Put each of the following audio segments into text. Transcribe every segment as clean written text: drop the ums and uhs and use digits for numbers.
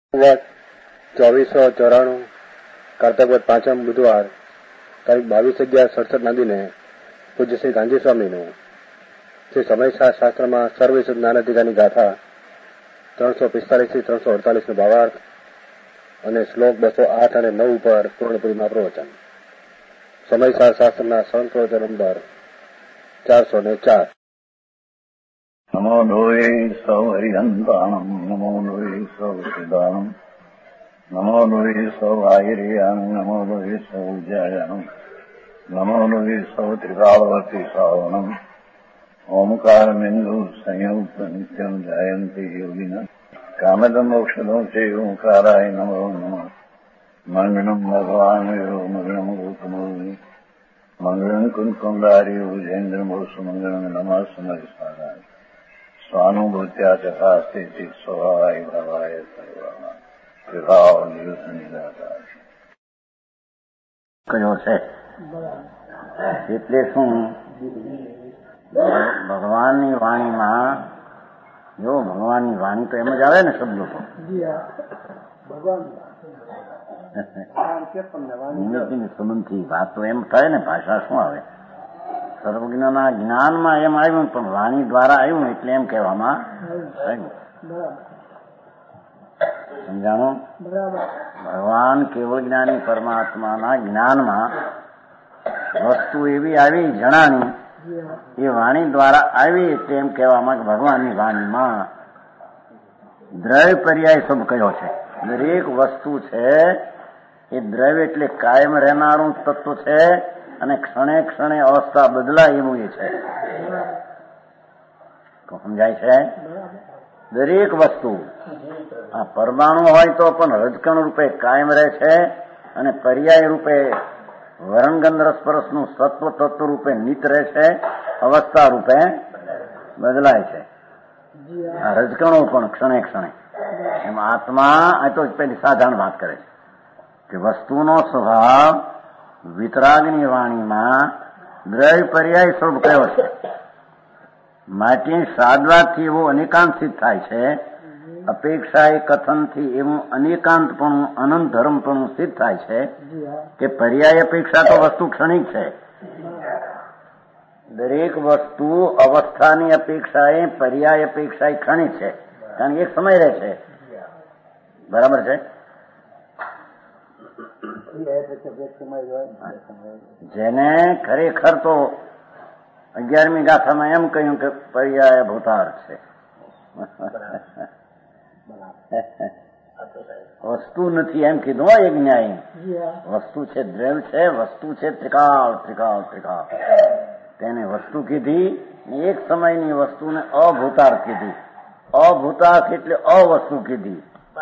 2494 કારતક 5મ બુધવાર તારીખ 22/11/67 ના દિને પૂજ્ય શ્રી ગાંધી સ્વામીનું શ્રી સમય શાસ્ત્રમાં સર્વવિષ જ્ઞાનાધિકારની ગાથા 345 થી 348 નો ભાવાર્થ અને શ્લોક 208 અને 9 ઉપર પૂર્ણપુરીમાં પ્રવચન. સમય શાસ્ત્રના સંપ્રવચન નંબર 404. નમો લોહે સૌ હરિહંતાણમ નમો લોહે સૌ સિદ્ધાણમ નમો લોહે સૌ આયર્યાન નમો લોહે સૌ જયાનમ નમો લોહે સૌ ત્રિકાળવતી સાવનમ ઓમકાર બિંદુ સંયુક્ત નિત્યમ જાયંતી યોગિના કામદમ મોક્ષદો છે ઓંકારાય નમો નમઃ. મંગળમ ભગવાન મંગળમ ગોતમોની મંગળમ કુંકુંડારી ઉજેન્દ્રમોસુ મંગળમ નમઃ સમયસારાય સ્વાનુભૂત્યા ચકાસ્તે સ્વભાવાય ભાવાય સર્વમાં વિભાવ નિયુત નિરાકાર કર્યો છે. એટલે શું? ભગવાનની વાણીમાં જો ભગવાનની વાણી તો એમ જ આવે ને શબ્દો તો નિમિત્તની સંબંધથી વાત તો એમ થાય ને, ભાષા શું આવે? સર્વજ્ઞના જ્ઞાનમાં એમ આવ્યું પણ વાણી દ્વારા આવ્યું એટલે એમ કહેવામાં આવ્યું. સમજાણું? ભગવાન કેવળ જ્ઞાની પરમાત્માના જ્ઞાનમાં વસ્તુ એવી આવી જણાની એ વાણી દ્વારા આવી એટલે એમ કહેવામાં ભગવાનની વાણીમાં દ્રવ્ય પર્યાય સબ કયો છે. દરેક વસ્તુ છે એ દ્રવ્ય એટલે કાયમ રહેનારું તત્વ છે અને ક્ષણે ક્ષણે અવસ્થા બદલાય એવું એ છે. તો સમજાય છે? દરેક વસ્તુ આ પરમાણુ હોય તો પણ રજકણ રૂપે કાયમ રહે છે અને પર્યાય રૂપે વરણગંધ રસપરસનું સત્વ તત્વ રૂપે નિત રહે છે, અવસ્થા રૂપે બદલાય છે. આ રજકણો પણ ક્ષણે ક્ષણે. એમ આત્મા આ તો પેલી સાધારણ વાત કરે છે કે વસ્તુનો સ્વભાવ વિતરાગની વાણીમાં દ્રવ્ય પર્યાય સ્વરૂપ કયો છે. માટે સાદવાથી એવું અનેકાંત સિદ્ધ થાય છે, અપેક્ષા એ કથનથી એવું અનેકાંતપણું અનંત ધર્મપણું સિદ્ધ થાય છે કે પર્યાય અપેક્ષા તો વસ્તુ ક્ષણિક છે. દરેક વસ્તુ અવસ્થાની અપેક્ષા એ પર્યાય અપેક્ષા એ ક્ષણિક છે, કારણ કે એક સમય રહે છે. બરાબર છે? જેને ખરેખર તો 11મી ગાથામાં એમ કહ્યું કે પર્યાય ભૂતાર્થ છે. વસ્તુ નથી એમ કીધું એક ન્યાય. વસ્તુ છે દ્રવ્ય છે, વસ્તુ છે ત્રિકાળ ત્રિકાળ ત્રિકાળ. તેને વસ્તુ કીધી. એક સમયની વસ્તુને અભૂતાર્થ કીધી. અભૂતાર્થ એટલે અવસ્તુ કીધી.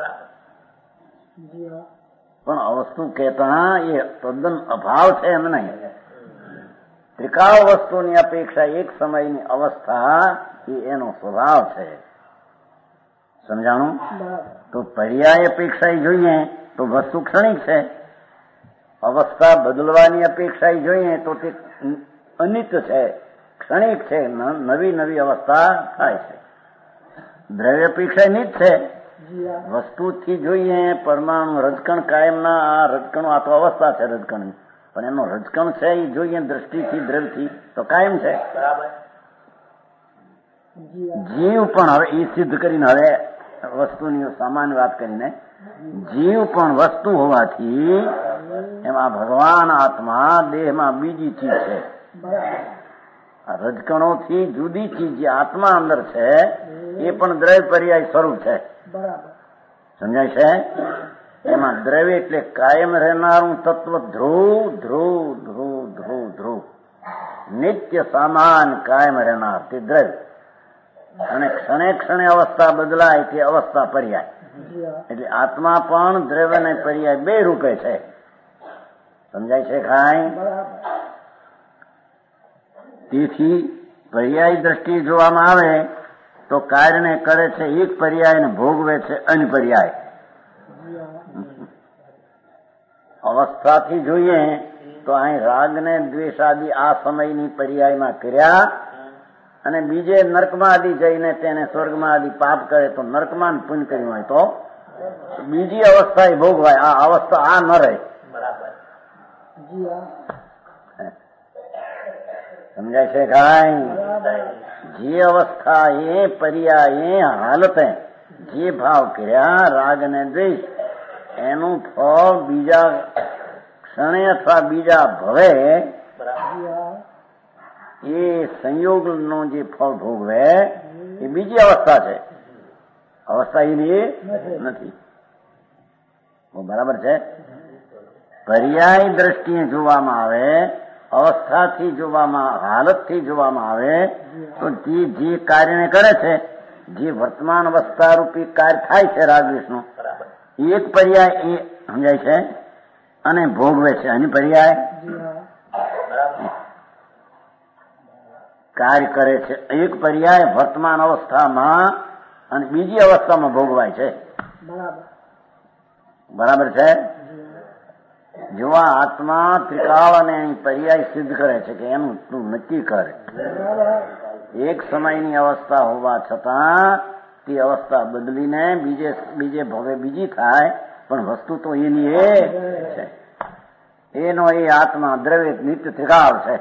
પણ અવસ્તુ કહેતા એ તદ્દન અભાવ છે એમ નહીં. ત્રિકાળ વસ્તુની અપેક્ષા એક સમયની અવસ્થા એ એનો સ્વભાવ છે. સમજાણું? તો પર્યાય અપેક્ષા જોઈએ તો વસ્તુ ક્ષણિક છે. અવસ્થા બદલવાની અપેક્ષા જોઈએ તો તે અનિત્ય છે, ક્ષણિક છે, નવી નવી અવસ્થા થાય છે. દ્રવ્ય અપેક્ષા નિત્ય છે. વસ્તુથી જોઈએ પરમાણુ રજકણ કાયમના, આ રજકણો આ તો અવસ્થા છે રજકણની, પણ એનો રજકણ છે એ જોઈએ દ્રષ્ટિથી દ્રવ્યથી તો કાયમ છે. જીવ પણ હવે એ સિદ્ધ કરીને, હવે વસ્તુની સામાન્ય વાત કરીને, જીવ પણ વસ્તુ હોવાથી એમાં ભગવાન આત્મા દેહમાં બીજી ચીજ છે. આ રજકણોથી જુદી ચીજ જે આત્મા અંદર છે એ પણ દ્રવ્ય પર્યાય સ્વરૂપ છે. સમજાય છે? એમાં દ્રવ્ય એટલે કાયમ રહેનારું તત્વ ધ્રુવ ધ્રુવ ધ્રુવ ધ્રુવ ધ્રુવ નિત્ય સામાન કાયમ રહેનાર તે દ્રવ્ય, અને ક્ષણે ક્ષણે અવસ્થા બદલાય તે અવસ્થા પર્યાય. એટલે આત્મા પણ દ્રવ્ય અને પર્યાય બે રૂપે છે. સમજાય છે ખાય? તેથી પર્યાય દ્રષ્ટિએ જોવામાં આવે તો કાર્યને કરે છે એક પર્યાય ને ભોગવે છે અન્ય પર્યાય. અવસ્થાથી જોઈએ તો અહીં રાગ ને દ્વેષ આદિ આ સમયની પર્યાયમાં કર્યા અને બીજે નર્કમાં આદિ જઈને તેને સ્વર્ગમાં આદિ પાપ કરે તો નર્કમાં પુણ્ય કર્યું હોય તો બીજી અવસ્થા એ ભોગવાય. આ અવસ્થા આ ન રહે. સમજાય છે કાંઈ? જે અવસ્થા એ પર્યાય એ હાલતે જે ભાવ કર્યા રાગ ને દ્વેષ, એનું ફળ બીજા ક્ષણે અથવા બીજા ભવે એ સંયોગનો જે ફળ ભોગવે એ બીજી અવસ્થા છે. અવસ્થા એની નથી. બરાબર છે? પર્યાય દ્રષ્ટિએ જોવામાં આવે, અવસ્થાથી જોવામાં, હાલતથી જોવામાં આવે તો જે કાર્યને કરે છે, જે વર્તમાન અવસ્થા રૂપી કાર્ય થાય છે રાગદ્વેષનું, એક પર્યાય એ સમજાય છે અને ભોગવે છે. અને પર્યાય કાર્ય કરે છે. એક પર્યાય વર્તમાન અવસ્થામાં અને બીજી અવસ્થામાં ભોગવાય છે. બરાબર છે? જો આ આત્મા ત્રિકાળ અને પર્યાય સિદ્ધ કરે છે કે એનું તું નક્કી કરે. એક સમયની અવસ્થા હોવા છતાં તે અવસ્થા બદલીને બીજે ભવે બીજી થાય, પણ વસ્તુ તો એની એ છે. એનો એ આત્મા દ્રવ્ય નિત્ય ત્રિકાળ છે.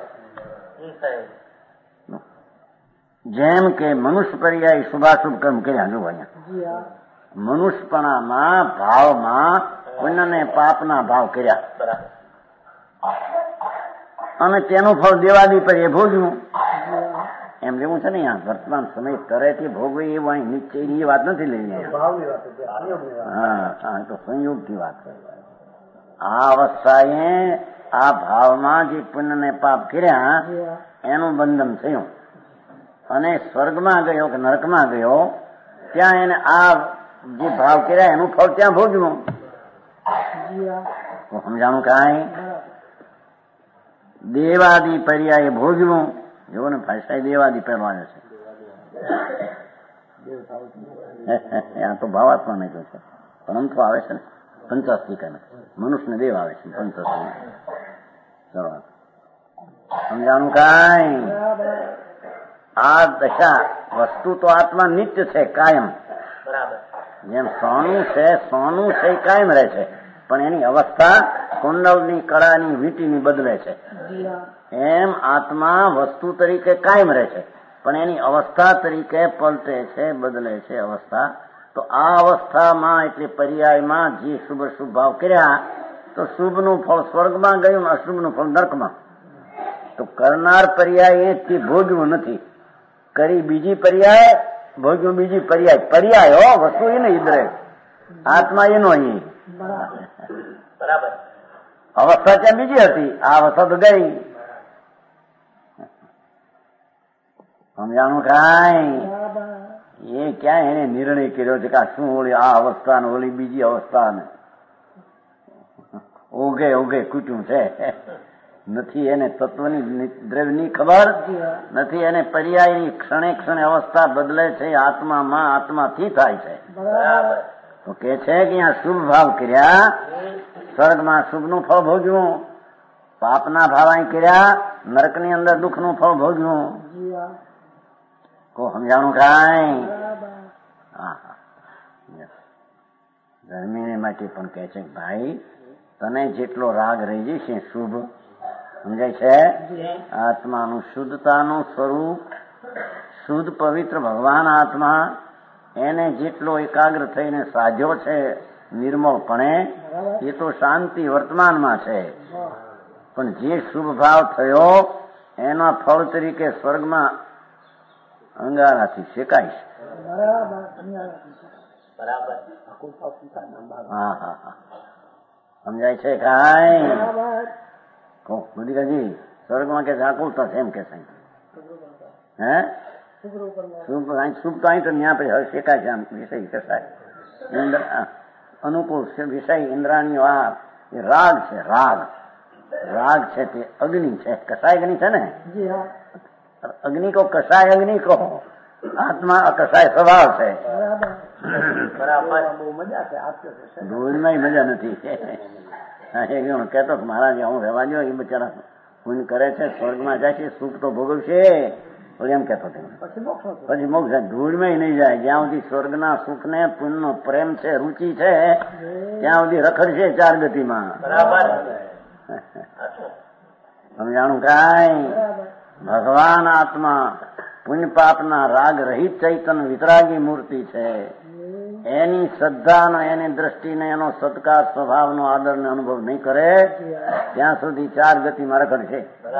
જેમ કે મનુષ્ય પર્યાય શુભાશુભ કર્મ કર્યા. જો અહીંયા મનુષ્યપણામાં ભાવમાં પુણ્ય ને પાપના ભાવ કર્યા અને તેનું ફળ દેવાદી પર એ ભોગવું. એમ જેવું છે ને આ વર્તમાન સમય તરેથી ભોગવે એવું અહીં નિશ્ચયની એ વાત નથી લઈને. હા, તો સંયોગથી વાત છે. આ અવસ્થાએ આ ભાવમાં જે પુણ્ય ને પાપ કર્યા એનું બંધન થયું અને સ્વર્ગમાં ગયો કે નરકમાં ગયો, ત્યાં એને આ જે ભાવ કર્યા એનું ફળ ત્યાં ભોગવું. સમજાણું કાંઈ? દેવાદી પર્યાય ભોગવું. જો ને ભાષા દેવાદી પહેરવાને છે. આ તો ભાવાત્મા નહીં છે, પરંતુ આવે છે ને પંચાસ્તિકા. મનુષ્યને દેવ આવે છે પંચાસ્તિકા. સમજાણું કાંઈ? આ દશા વસ્તુ તો આત્મા નિત્ય છે, કાયમ. જેમ સોનું છે કાયમ રહે છે, પણ એની અવસ્થા કુંડલની કળાની વીંટીની બદલે છે. એમ આત્મા વસ્તુ તરીકે કાયમ રહે છે, પણ એની અવસ્થા તરીકે પલટે છે, બદલે છે અવસ્થા. તો આ અવસ્થામાં એટલે પર્યાયમાં જે શુભ શુભ ભાવ કર્યા તો શુભનું ફળ સ્વર્ગમાં ગયું, અશુભનું ફળ નરકમાં. તો કરનાર પર્યાય તે ભોગવું નથી, કરી બીજી પર્યાય, ભોગવું બીજી પર્યાય. પર્યાય હો, વસ્તુ એ નહીં ઇદ્રે, આત્મા એનો અહીં. બરાબર. અવસ્થા ત્યાં બીજી હતી, આ અવસ્થા તો ગઈ. સમજાણું કાંઈ? એ ક્યાં એને નિર્ણય કર્યો છે કે આ શું ઓલી આ અવસ્થા ને ઓલી બીજી અવસ્થા ને ઓગે કુટુંબ છે. નથી એને તત્વની દ્રવ્યની ખબર, નથી એને પર્યાયની ક્ષણે ક્ષણે અવસ્થા બદલે છે. આત્મામાં આત્માથી થાય છે. તો કે છે કે અહીંયા શુભ ભાવ કર્યા, સ્વર્ગમાં શુભનું ફળ ભોગવું, પાપના ભાવ અહીં કર્યા, નરકની અંદર દુઃખનું ફળ ભોગવું. કો સમજાણું કાંઈ? ધર્મીને માટે પણ કહે છે ભાઈ તને જેટલો રાગ રહી જશે શુભ, સમજાય છે? આત્માનું શુદ્ધતાનું સ્વરૂપ, શુદ્ધ પવિત્ર ભગવાન આત્મા, એને જેટલો એકાગ્ર થઈને સાધ્યો છે નિર્મળપણે, એ તો શાંતિ વર્તમાનમાં છે. પણ જે શુભ ભાવ થયો એના ફળ તરીકે સ્વર્ગમાં અંગારાથી શેકાય છે. હા, સમજાય છે કાંઈ? બધી સ્વર્ગમાં કે આકુલતા છે એમ કે હે શુભ તો અહીં તો ત્યાં પછી શેકાય છે. આમ વિષય કસાય અનુકૂળ વિષય ઇન્દ્રાણીઓ આ એ રાગ છે. રાગ છે તે અગ્નિ છે, કસાય અગ્નિ છે ને. અગ્નિ કો કસાય અગ્નિ કહો, આત્મા અકસાય સ્વભાવ છે. ધૂળમાં મજા નથી. કેતો મહારાજ હું રહેવા દો, એ બિચારા પૂન કરે છે, સ્વર્ગમાં જાય છે, સુખ તો ભોગવશે, એમ કહેતો હતો. પછી મોક્ષ ધૂળમાં નહીં જાય. જ્યાં સુધી સ્વર્ગના સુખ ને પુણ્યનો પ્રેમ છે, રુચિ છે, ત્યાં સુધી રખડશે 4 ગતિમાં. સમજાણું કાંઈ? ભગવાન આત્મા પુણ્ય પાપના રાગ રહિત ચૈતન્ય વિતરાગી મૂર્તિ છે. એની શ્રદ્ધાનો, એની દ્રષ્ટિને, એનો સત્કાર સ્વભાવનો આદરનો અનુભવ નહીં કરે ત્યાં સુધી 4 ગતિમાં રખડશે.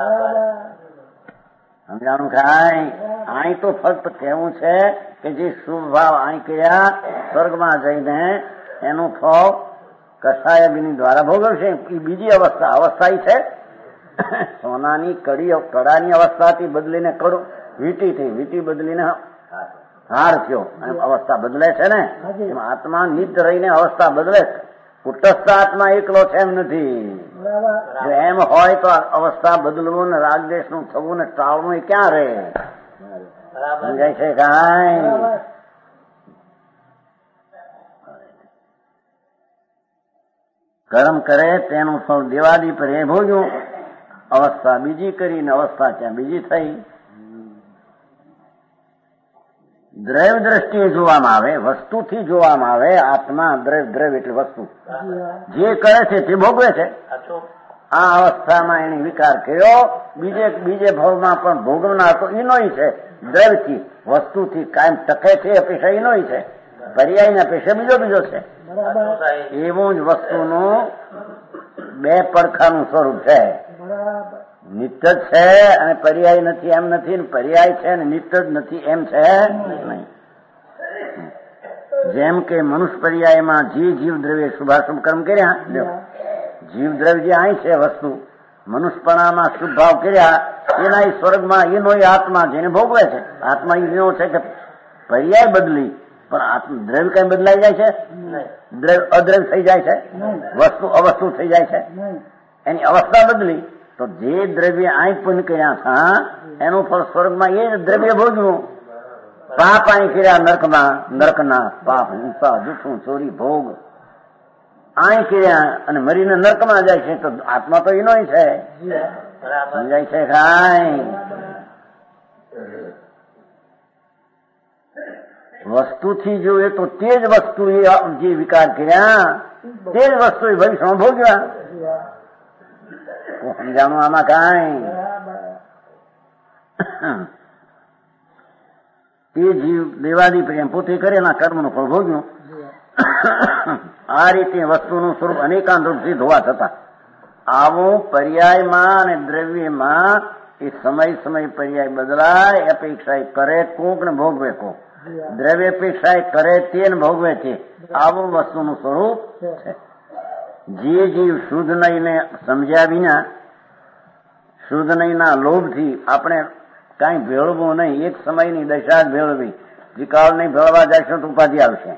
સમજાણું કાંઈ? અહીં તો ફક્ત કહેવું છે કે જે શુભ ભાવ અહીં કયા સ્વર્ગમાં જઈને એનું ફળ કસાય અગ્નિ દ્વારા ભોગવશે. એ બીજી અવસ્થા એ છે સોનાની કડાની અવસ્થાથી બદલીને કડું વીટી થઈ, વીટી બદલીને હાર થયો, અવસ્થા બદલે છે ને. એમાં આત્મા નિત્ય રહીને અવસ્થા બદલે છે. કુટસ્થ આત્મા એકલો છે એમ નથી. જો એમ હોય તો અવસ્થા બદલવું ને રાગદેશ નું થવું ને ટાળવું એ ક્યાં રહે? સમજાય છે કાંઈ? કર્મ કરે તેનું ફળ દેવાદી પર એ ભોગ્યું. અવસ્થા બીજી કરીને અવસ્થા ક્યાં બીજી થઈ? દ્રવ્ય દ્રષ્ટિએ જોવામાં આવે, વસ્તુથી જોવામાં આવે. આત્મા દ્રવ્ય એટલે વસ્તુ. જે કરે છે તે ભોગવે છે. આ અવસ્થામાં એને વિકાર કર્યો. બીજે ભાવમાં પણ ભોગવનાર તો એનોય છે. દ્રવ્યથી, વસ્તુથી કાયમ ટકે છે અપેક્ષા એનોય છે. પર્યાયની અપેક્ષા બીજો છે. એવું જ વસ્તુનું 2 પડખાનું સ્વરૂપ છે. નિત્ય જ છે અને પર્યાય નથી એમ નથી. પર્યાય છે અને નિત્ય જ નથી એમ છે નહીં. જેમ કે મનુષ્ય પર્યાયમાં જીવ દ્રવ્ય શુભાશુભ કર્મ કર્યા, જીવ દ્રવ્ય જે અહીં છે વસ્તુ, મનુષ્યપણામાં શુભ ભાવ કર્યા, એના સ્વર્ગમાં એનો આત્મા જેને ભોગવે છે. આત્મા એનો છે કે પર્યાય બદલી પણ દ્રવ્ય કઈ બદલાઈ જાય છે? દ્રવ્ય અદ્રવ્ય થઈ જાય છે, વસ્તુ અવસ્તુ થઈ જાય છે. એની અવસ્થા બદલી તો જે દ્રવ્ય અહીં પુણ્ય કર્યા હતા એનું ફળ સ્વર્ગમાં એ જ દ્રવ્ય ભોગવું. પાપ અહીં કર્યા નરકના પાપ, હિંસા, જૂઠું, ચોરી, ભોગ અહીં કર્યા અને મરીને નરકમાં જાય છે. તો આત્મા તો એનો છે. સમજાય છે કાંઈ? વસ્તુથી જોઈએ તો તે જ વસ્તુ જે વિકાર કર્યા તે જ વસ્તુ ભવિષ્યમાં ભોગવ્યા. સમજાણું આમાં કાંઈ? તે જીવ દેવાદી પ્રેમ પોતે કરેલા કર્મનું ફળ ભોગ્યું. આ રીતે વસ્તુનું સ્વરૂપ અનેકાંત રૂપથી ધોવા થતા. આવું પર્યાયમાં અને દ્રવ્યમાં એ સમય પર્યાય બદલાય. અપેક્ષા કરે કોક ને ભોગવે કોક. દ્રવ્ય અપેક્ષા કરે તે ને ભોગવે છે. આવું વસ્તુનું સ્વરૂપ છે. જે જીવ શુદ્ધ નહીંને સમજ્યા વિના, શુદ્ધ નહીંના લોભથી આપણે કાંઈ ભેળવું નહીં, એક સમયની દશા જ ભેળવી, વિકાળ નહીં ભેળવા જશે તો ઉપાધિ આવશે.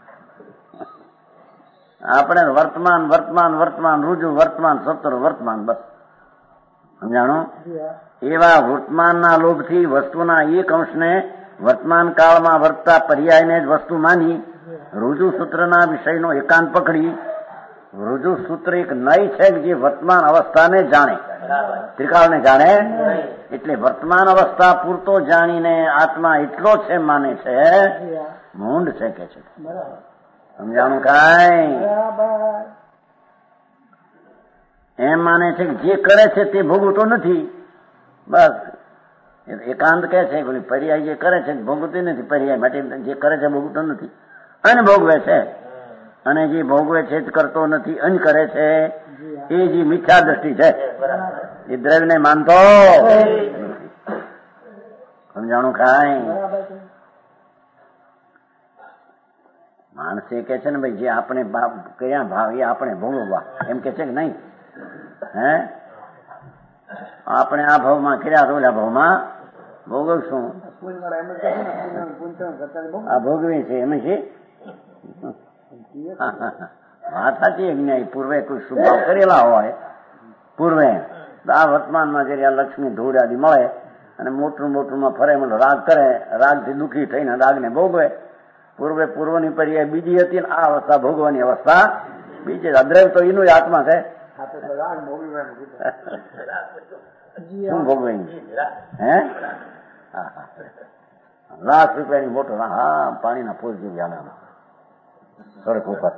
આપણે વર્તમાન રૂજુ વર્તમાન સત્તર વર્તમાન બસ. સમજાણું? એવા વર્તમાનના લોભથી વસ્તુના એક અંશને વર્તમાન કાળમાં વર્તતા પર્યાયને જ વસ્તુ માની રૂજુ સૂત્રના વિષયનો એકાંત પકડી. રૂજુ સૂત્ર એક નય છે જે વર્તમાન અવસ્થાને જાણે, ત્રિકાળને જાણે. એટલે વર્તમાન અવસ્થા પૂરતો જાણીને આત્મા એટલો છે માને છે, મૂંડ છે કે છે. સમજાણું કાંઈ? એમ માને છે કે જે કરે છે તે ભોગવતો નથી. બસ એકાંત કે છે પર્યાય જે કરે છે ભોગવતી નથી. પર્યાય માટે જે કરે છે ભોગવતો નથી અને ભોગવે છે. અને જે ભોગવે છે જ કરતો નથી અને કરે છે એ જે મિથ્યા દ્રષ્ટિ છે એ દ્રવ્યને માનતો. સમજાણું કાંઈ? માણસે કે છે ને ભાઈ જે આપણે કયા ભાવ એ આપણે ભોગવવા એમ કે છે કે નહીં? હે, આપણે આ ભાવમાં કર્યા ઓલા ભાવમાં ભોગવશું. આ ભોગવે છે એમ છે. વાત સાચી. જ્ઞાય પૂર્વે કોઈ શુભ ભાવ કરેલા હોય પૂર્વે આ વર્તમાનમાં જયારે આ લક્ષ્મી ધૂળ આદિ મળે અને મોટું ફરે રાગ કરે, રાગથી દુઃખી થઈને રાગને ભોગવે. પૂર્વની પર્યાય બીજી હતી ને આ અવસ્થા ભોગવાની અવસ્થા બીજી. અદ્રવ્ય તો એનું આત્મા છે. શું ભોગવે? હે, લાખ રૂપિયાની મોટર, હા, પાણીના પોલ જેવી હાલે સડક ઉપર.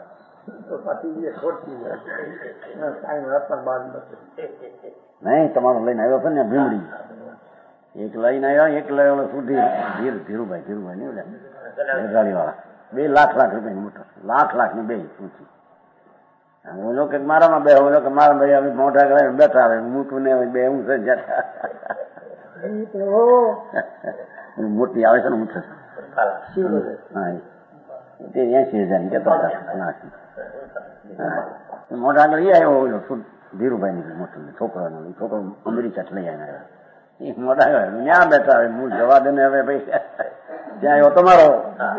નહીં, તમારો લઈને આવ્યો છે ને ભીમડી, એક લઈને આવ્યા, એક લઈ સુધી ધીરુભાઈ નહીં ગાડી વાળા, 2 લાખ રૂપિયાની મોટર, લાખ ની 2 ઊંચી. ઓલો કે મારામાં બે, ઓલો કે મારા ભાઈ અમે મોટા કરે બેઠા આવે, મૂકું ને બે હું છે જતા મોટી આવે છે ને હું છે 80,000 ની કેતો મોટા આગળ એ આવ્યો ઓલો ધીરુભાઈ ની મોટર છોકરો અમેરિકા લઈ આવ્યા, એ મોટા આગળ ત્યાં બેઠા આવે, હું જવા દે ને હવે ભાઈ ત્યાં આવ્યો તમારો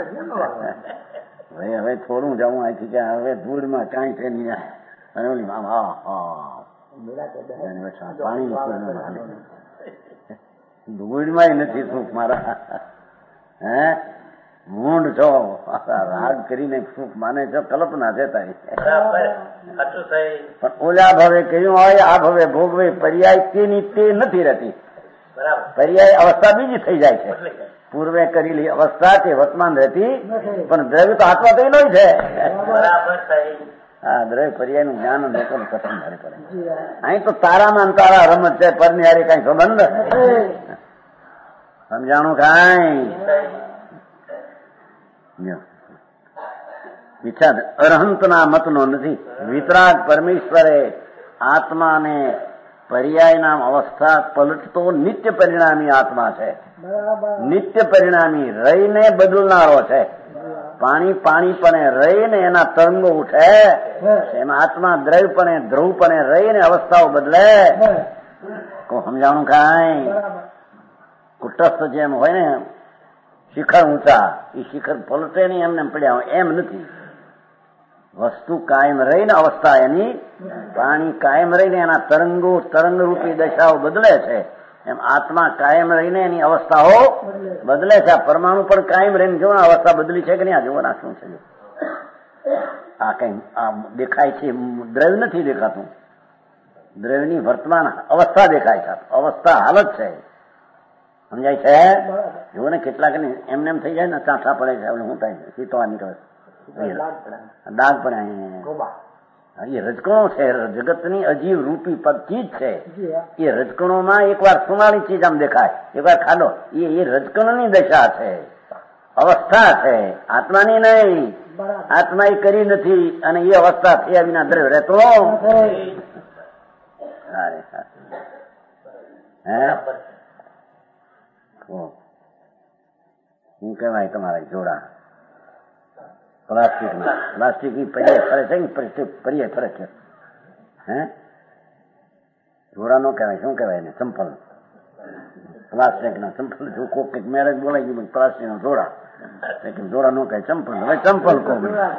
હવે થોડું જવું અહીંથી કે હવે ધૂળમાં કાંઈ છે નહીં, અને ઓલી પાણી ધૂળમાં નથી સુખ મારા, હે મૂંડ છો, રાગ કરીને સુખ માને છો, કલ્પના છે તારી. પણ ઓલા ભાવે કહ્યું હોય આ ભાવે ભોગવે પર્યાય તેની તે નથી રહેતી, પર્યાય અવસ્થા બીજી થઈ જાય છે. પૂર્વે કરેલી અવસ્થા તે વર્તમાન રહેતી, પણ દ્રવ્ય તો હાથમાં થયેલો છે. હા, દ્રવ્ય પર્યાય નું જ્ઞાન લોકોને કથન ભારે પડે. અહીં તો તારામાં તારા રમત છે, પરની હારે કઈ સંબંધ સમજાણું કાંઈ વિચાર અરહંતના મતનો નથી. વિતરાગ પરમેશ્વરે આત્માને પર્યાય નામ અવસ્થા પલટતો નિત્ય પરિણામી આત્મા છે, નિત્ય પરિણામી રહીને બદલનારો છે. પાણીપણે રહીને એના તરંગો ઉઠે, એમાં આત્મા દ્રવ્યપણે ધ્રુવપણે રહીને અવસ્થાઓ બદલે. સમજાણું કાંઈ કુટસ્થ જેમ હોય ને શિખર ઊંચા, એ શિખર પલટે નહીં એમને પડ્યા હોય એમ નથી. વસ્તુ કાયમ રહીને અવસ્થા એની, પાણી કાયમ રહીને એના તરંગરૂપી દશાઓ બદલે છે, એમ આત્મા કાયમ રહીને એની અવસ્થાઓ બદલે છે. આ પરમાણુ પણ કાયમ રહીને જો અવસ્થા બદલી છે કે નહીં, આ જોવાના શું છે. આ કઈ આ દેખાય છે, દ્રવ્ય નથી દેખાતું, દ્રવ્યની વર્તમાન અવસ્થા દેખાય છે, અવસ્થા હાલત છે. સમજાય છે? જુઓ ને કેટલાક એમને એમ થઈ જાય ને, ચાંઠા પડે છે, શું થાય સીતવા નીકળે, દાગ પડે, એ રજકણો છે, જગતની અજીવ રૂપી ચીજ છે. એ રજકણોમાં એકવાર સુનાળી ચીજ આમ દેખાય, એકવાર ખાડો, એ રજકણની દશા છે, અવસ્થા છે, આત્માની નહીં. આત્મા એ કરી નથી, અને એ અવસ્થા થયા વિના દ્રવ્ય રહેતો. શું કહેવાય તમારા જોડા પ્લાસ્ટિક ની પર્યાય ફરે છે ને, પર્યાય ફરે છે. હે જોડા નો કહેવાય, શું કહેવાય એને? ચંપલ, પ્લાસ્ટિક ના ચંપલ. જો કોઈક મેરેજ બોલાઈ ગયું પ્લાસ્ટિક ના જોડા, જોડા નો કહે ચંપલ, હવે ચંપલ કહો.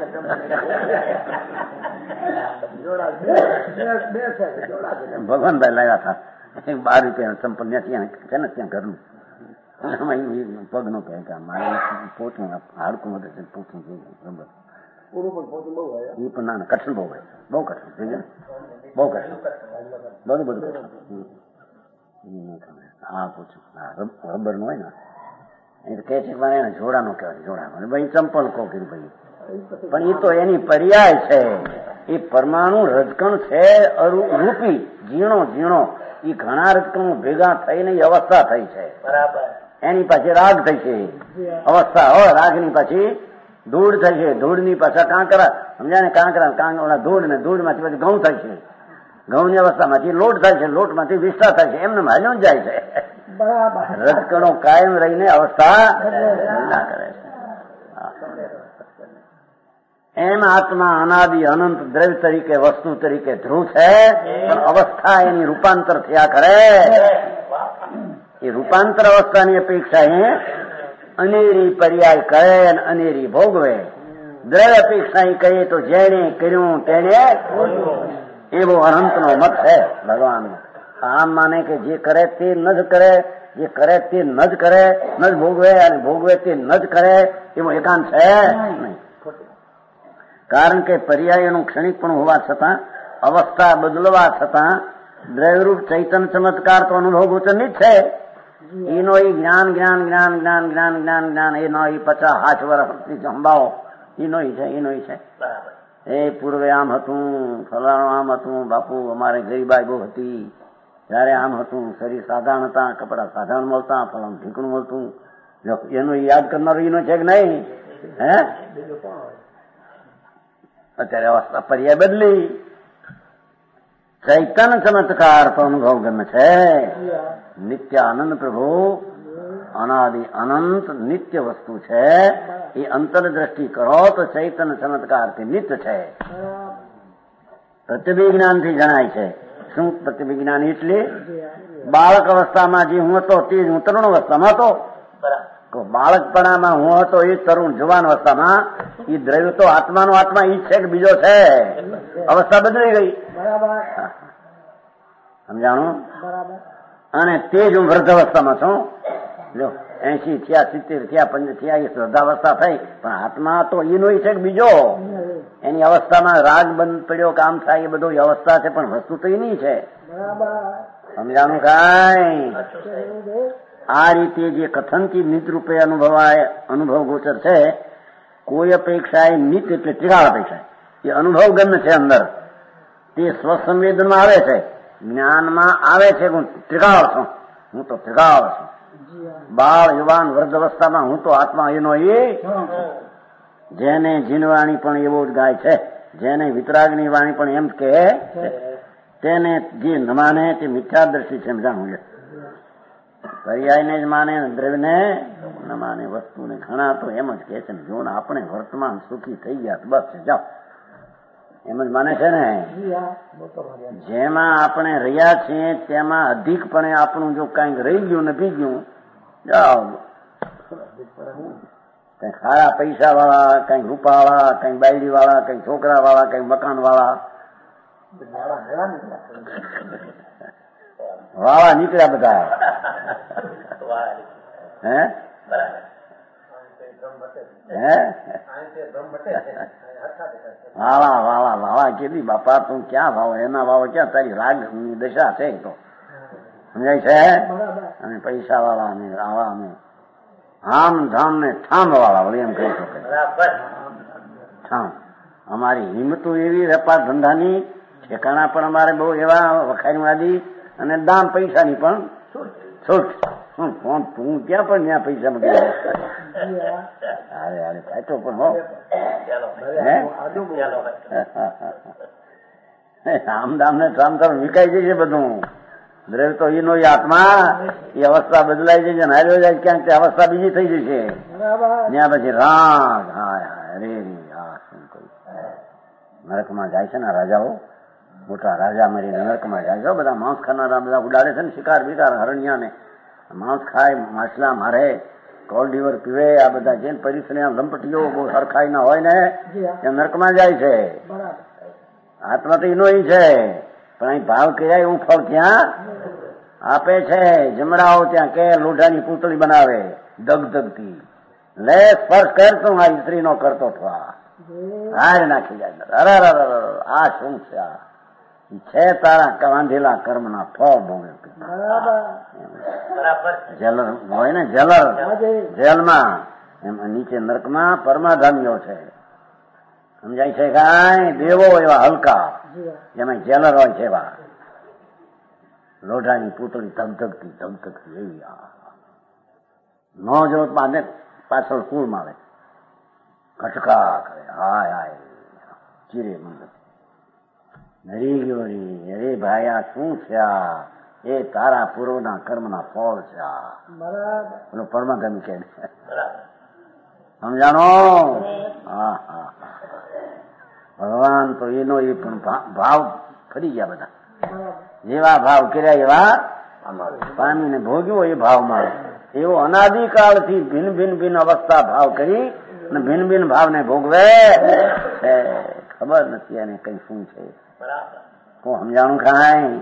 ભગવાનભાઈ લાવ્યા હતા 12 રૂપિયા ચંપલ, ત્યાં છે ને ત્યાં ઘરનું પગ નો કહે કે મારે પોચું હાડકું વધે છે, પોચું બરાબર. એ પણ ના કઠણ બહુ હોય, બહુ કઠણ થઈ જાય, બહુ કઠણ, બધું કઠણ. હા પૂછું, રબર નું હોય ને એ તો કે છે મારે એને જોડા નો કહેવાય, જોડા ભાઈ ચંપલ કહો કે ભાઈ. પણ એ તો એની પર્યાય છે, એ પરમાણુ રજકણ છે, રૂપી ઝીણો એ ઘણા રજકણો ભેગા થઈને અવસ્થા થઈ છે. બરાબર. એની પાછી રાગ થઈ છે અવસ્થા, હોય રાગની પાછી ધૂળ થઈ છે, ધૂળની પાછા કાંકરા, સમજાય ને, કાંકરા ધૂળ ને ધૂળ માંથી પછી ઘઉં થાય છે, ઘઉંની અવસ્થામાંથી લોટ થાય છે, લોટ માંથી વિસ્તા થાય છે, એમને હાલ્યો જાય છે. રજકણો કાયમ રહીને અવસ્થા ના કરે છે. એમ આત્મા અનાદિ અનંત દ્રવ્ય તરીકે, વસ્તુ તરીકે ધ્રુવ છે, પણ અવસ્થા એની રૂપાંતર થયા કરે. એ રૂપાંતર અવસ્થાની અપેક્ષા એ અનેરી પર્યાય કરે, અનેરી ભોગવે. દ્રવ્ય અપેક્ષા એ કહીએ તો જેને કર્યું તેને એવો અનંતનો મત છે ભગવાન. આમ માને કે જે કરે તે ન જ કરે, જે કરે તે ન જ કરે, ન જ ભોગવે, અને ભોગવે તે ન જ કરે, એવો એકાંત છે નહીં. કારણ કે પર્યાયનું ક્ષણિક પણ હોવા છતાં, અવસ્થા બદલવા છતાં દ્રવ્યરૂપ ચૈતન્ય ચમત્કાર તો અનુભવ ગોચરની જ છે. એનો એ જ્ઞાન જ્ઞાન જ્ઞાન જ્ઞાન જ્ઞાન જ્ઞાન જ્ઞાન એનો એ 50-60 વર્ષથી સંભાળો એનો છે. એ પૂર્વે આમ હતું, ફલાણું આમ હતું, બાપુ અમારે ગરીબાઈ બહુ હતી, જયારે આમ હતું, શરીર સાધારણ હતા, કપડા સાધારણ મળતા, ફલાણું ઢીકણું મળતું, એનો યાદ કરનારો એનો છે કે નહીં? હે અત્યારે અવસ્થા પર્યાય બદલી. ચૈતન્ય ચમત્કાર તો અનુભવ ગમે છે. નિત્ય આનંદ પ્રભુ અનાદિ અનંત નિત્ય વસ્તુ છે. એ અંતરદ્રષ્ટિ કરો તો ચૈતન્ય ચમત્કારથી નિત્ય છે. પ્રતિભિજ્ઞાનથી જણાય છે. શું પ્રતિભિજ્ઞાન? એટલે બાળક અવસ્થામાં જે હું હતો તે જ હું તરુણ અવસ્થામાં હતો. બાળકપણામાં હું હતો એ તરુણ જુવાન અવસ્થામાં એ દ્રવ્ય તો આત્માનો આત્મા ઈ છે કે બીજો છે? અવસ્થા બદલાઈ ગઈ. સમજાણું? અને તે જ હું વૃદ્ધ અવસ્થામાં છું. જો 80 થયા, 70 થયા, 50 થયા, એ શ્રદ્ધાવસ્થા થઈ, પણ આત્મા તો એનો છે કે બીજો? એની અવસ્થામાં રાગ બંધ પડ્યો, કામ થાય, એ બધું અવસ્થા છે, પણ વસ્તુ તો એની છે. સમજાણું? કાંઈ આ રીતે જે કથનથી નિત રૂપે અનુભવ ગોચર છે, કોઈ અપેક્ષા એ નિત એટલે ત્રિકાળ અપેક્ષા, એ અનુભવ ગમ્ય છે અંદર, તે સ્વસંવેદનમાં આવે છે, જ્ઞાનમાં આવે છે કે હું ત્રિકાળ છું, હું તો ત્રિકાળ છું. બાળ, યુવાન, વૃદ્ધ અવસ્થામાં હું તો આત્મા એનો એ. જેને જીનવાણી પણ એવો જ ગાય છે, જેને વિતરાગની વાણી પણ એમ કે તેને જે ન માને તે મિથ્યાદર્શી છે. સમજાણું? પર્યાયને જ માને, દ્રવ્યને ન માને, વસ્તુને. ઘણા તો એમ જ કે છે જો આપણે વર્તમાન સુખી થઈ ગયા બસ જાઓ, એમ જ માને છે ને. જેમાં આપણે રહ્યા છીએ તેમાં અધિકપણે આપણું જો કઈક રહી ગયું ને પી ગયું, જાઓ કઈ સારા પૈસા વાળા, કઈક રૂપા વાળા, કઈક બાયડી વાળા, કઈક છોકરા વાળા, કઈક મકાન વાળા વાળા નીકળ્યા બધા. હે વાળા વાળા વાળા કેટલી બાપા તું ક્યાં ભાવ, એના ભાવ ક્યાં? તારી રાગ ની દશા છે તો સમજાય છે. અને પૈસા વાળા ને આવા ને આમ ધામ ને ઠામ વાળા વળી એમ કહી શકે. ઠામ અમારી હિંમતું એવી વેપાર ધંધાની ઠેકાણા પણ અમારે બહુ એવા વખાણવાદી અને દામ પૈસાની પણ છૂટ. તું ક્યાં પણ ત્યાં પૈસા મૂકી અરે ફાયટો પણ હો. આમ દામ ને ઠામ તરફ વિકાઈ જશે બધું. દ્રવ્ય તો એનો આત્મા, એ અવસ્થા બદલાઈ જશે ને હાર્યો જાય ક્યાંક તે અવસ્થા બીજી થઈ જશે. ત્યાં પછી રાગ હાય હાય રે રે હા શું કહ્યું. નરકમાં જાય છે ને રાજાઓ, મોટા રાજા મરીને નરકમાં જાય છે. બધા માંસ ખાનારા બધા ઉડાડે છે ને, શિકાર બિકાર હરણિયા ને માંસ ખાય, માછલા મારે, કોલ્ડ લિવર પીવે, આ બધા જેમ પરિસર લંપટીઓ બહુ સરખાઈ ના હોય ને એ નરકમાં જાય છે. આત્મા તો એનો છે, પણ અહીં ભાવ કર્યા એવું ફળ ક્યાં આપે છે? જમડાઓ ત્યાં કે લોઢાની પૂતળી બનાવે દગદગતી, લે સ્પર્શ કરતું આ સ્ત્રી નો કરતો હાર નાખી જાય. આ શું છે? તારા વાંધેલા કર્મના ફળ ભોગવે. જેલર હોય ને, જેલર જેલમાં, એમાં નીચે નરકમાં પરમાધામીઓ છે. સમજાય છે? કાંઈ દેવો એવા હલકા, જેમાં જેલર હોય છે એવા લોઢાની પૂતળી ધગધગતી ધગધગતી એવી. ન જો પાછળ કુળ મારે, ખટકા કરે, હાય હાય ચીરે મંદ નરી ગયો રી. અરે ભાઈ આ શું છે? એ તારા પૂર્વના કર્મના ફળ છે. પેલો પરમાગમી કે સમજાણો? હા હા, ભગવાન તો એનો એ પણ ભાવ ફરી ગયા બધા. જેવા ભાવ કર્યા એવા પામીને ભોગ્યો એ ભાવમાં. એવો અનાદિકાળથી ભિન્ન ભિન્ન ભિન્ન અવસ્થા ભાવ કરી અને ભિન્ન ભિન્ન ભાવને ભોગવે. ખબર નથી એને કઈ શું છે. હું સમજાણું ખાય?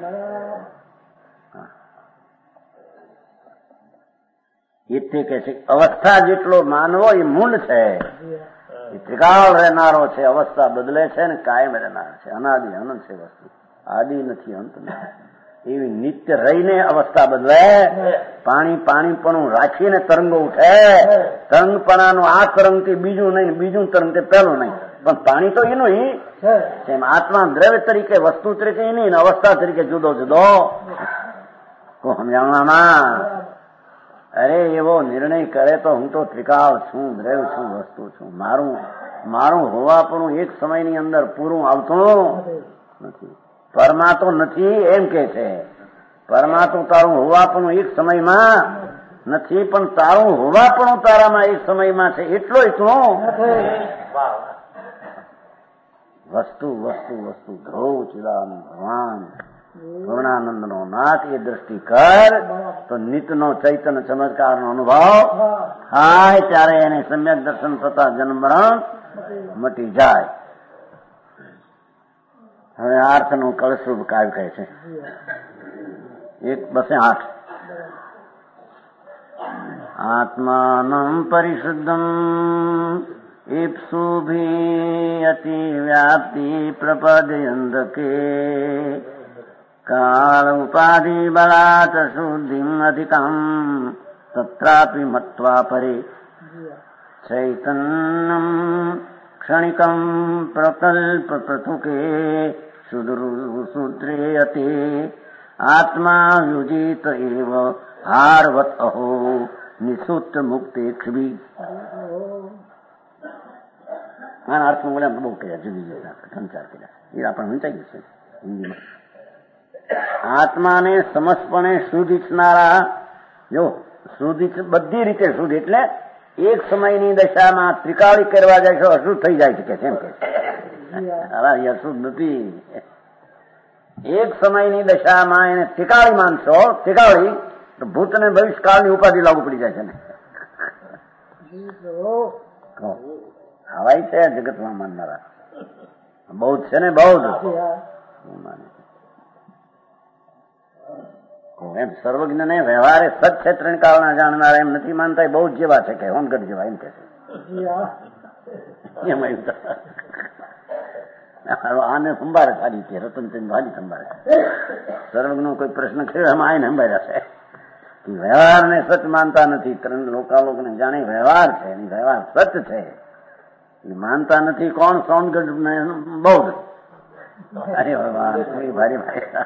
એટલે કે છે અવસ્થા જેટલો માનવો એ મૂળ છે, એ ત્રિકાળ રહેનારો છે. અવસ્થા બદલે છે ને કાયમ રહેનાર છે. અનાદિ અનંત છે વસ્તુ, આદિ નથી અંત નથી. એવી નિત્ય રહીને અવસ્થા બદલે. પાણીપણું રાખીને તરંગો ઉઠે. તરંગપણાનું આ તરંગથી બીજું નહીં, બીજું તરંગ તે પહેલું નહીં, પણ પાણી તો એનું એમ આત્મા દ્રવ્ય તરીકે, વસ્તુ તરીકે એની, અવસ્થા તરીકે જુદો જુદો. સમજાવવામાં અરે એવો નિર્ણય કરે તો હું તો ત્રિકાળ છું, દ્રવ્ય છું, વસ્તુ છું. મારું હોવાપણું એક સમયની અંદર પૂરું આવતું નથી. પરમા તો નથી એમ કે છે. પરમા તો તારું હોવાપણું એક સમયમાં નથી, પણ તારું હોવાપણું તારામાં એક સમયમાં છે, એટલો વસ્તુ વસ્તુ વસ્તુ ધ્રુવ ચિદાનંદ ભગવાન પૂર્ણાનંદ નો નાથ એ દ્રષ્ટિ કર તો નિતનો ચૈતન્ય ચમત્કાર નો અનુભવ થાય. ત્યારે એને સમ્યક દર્શન થતા જન્મ મરણ મટી જાય. હવે અર્થનું કળશ્રુપ કાવ્ય કહે છે 1:8 આત્માનં પરિશુદ્ધમ ઇપ્સુભી અતિ વ્યાપ્તિ પ્રપદયંતકે કાળ ઉપાધિ બલાત શુદ્ધિમ અધિકમ તત્રાપી મત્વા પરે ચૈતન્યમ ક્ષણિકમ પ્રકલ્પ પ્રથુકે સુદ્રેયતે આત્મા યુજિત એવ હારવત અહો નિસુત મુક્તિ ક્ષિભી. આના અર્થમાં બોલે બહુ કર્યા, જુદી જુદા સંચાર કર્યા, એ આપણે વંચાઈ જશે હિન્દીમાં. આત્માને સમસ્પણે શુદ્ધ ઈચ્છનારા, જો શુદ્ધ બધી રીતે શુદ્ધ એટલે એક સમયની દશામાં ત્રિકાળી કરવા જાય છે અશુદ્ધ થઈ જાય છે કે કેમ કે અશુદ્ધ નથી. એક સમયની દશામાં એને ત્રિકાળી માનશો, ત્રિકાળી તો ભૂત અને ભવિષ્યકાળની ઉપાધિ લાગુ પડી જાય છે ને. હવાઈ છે જગતમાં માનનારા બૌદ્ધ છે ને, બૌદ્ધ એમ સર્વજ્ઞ ને વ્યવહારે સત છે, ત્રણકાળના જાણનારા એમ નથી માનતા. બહુ જેવા છે કે હોનગઢ જેવા એમ કે છે. આને સંભાળે સારી છે, રતનચંદ ભાજી સંભાળે. સર્વજ્ઞ કોઈ પ્રશ્ન કર્યો એમાં આને સંભાળ્યા છે. વ્યવહારને સચ માનતા નથી. ત્રણ લોકોને જાણે વ્યવહાર છે, એની વ્યવહાર સચ છે એ માનતા નથી. કોણ? સોનગઢ ને બૌદ્ધ. અરે ભગવાન ભારી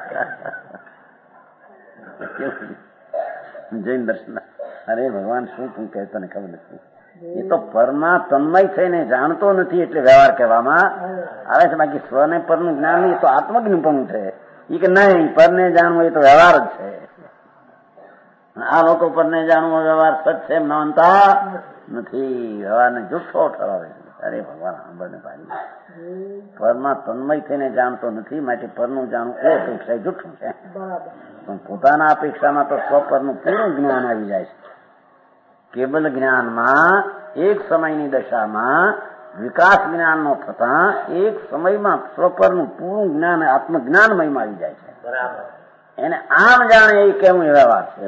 જૈન દર્શન. અરે ભગવાન શું તું કહે તને ખબર નથી. એ તો પરમાં તન્મય થઈને જાણતો નથી એટલે વ્યવહાર કહેવામાં આવે છે. બાકી સ્વને પરનું જ્ઞાન નહીં તો આત્મજ્ઞ પણ છે. એ કે નહીં, પરને જાણવું એ તો વ્યવહાર જ છે. આ લોકો પરને જાણવો વ્યવહાર સચ છે એમ માનતા નથી, વ્યવહારને જુઠ્ઠો ઠરાવે છે. અરે ભગવાન સાંભળને ભાઈ, પરમાં તન્મય થઈને જાણતો નથી, માટે પરનું જાણવું એ અપેક્ષા જુઠ્ઠું છે. પણ પોતાના અપેક્ષામાં તો સ્વપરનું પૂરું જ્ઞાન આવી જાય છે. કેવલ જ્ઞાનમાં એક સમયની દશામાં વિકાસ જ્ઞાનનો થતા એક સમયમાં સ્વપરનું પૂરું જ્ઞાન આત્મજ્ઞાનમયમાં આવી જાય છે. એને આમ જાણે એ કેવું એવા વાત છે.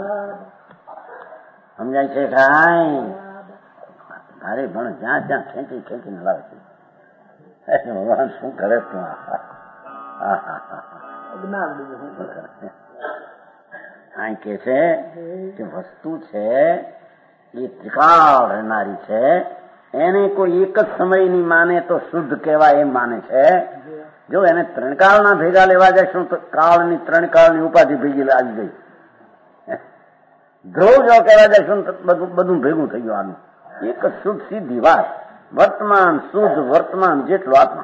સમજાય છે કાંઈ? અરે પણ જ્યાં ત્યાં ખેંચીને લાવે છે. ભગવાન શું કરે તું? આ કે છે કે વસ્તુ છે એ ત્રિકાળ રહેનારી છે. એને કોઈ એક જ સમયની માને તો શુદ્ધ કહેવાય એમ માને છે. જો એને ત્રણકાળના ભેગા લેવા જઈશું તો કાળની ત્રણકાળની ઉપાધિ ભેગી આવી ગઈ. ધ્રુવ જો કહેવા જઈશું તો બધું ભેગું થઈ ગયું. આનું એક જ શુદ્ધ સીધી વાત. વર્તમાન શુદ્ધ વર્તમાન જેટલો આત્મા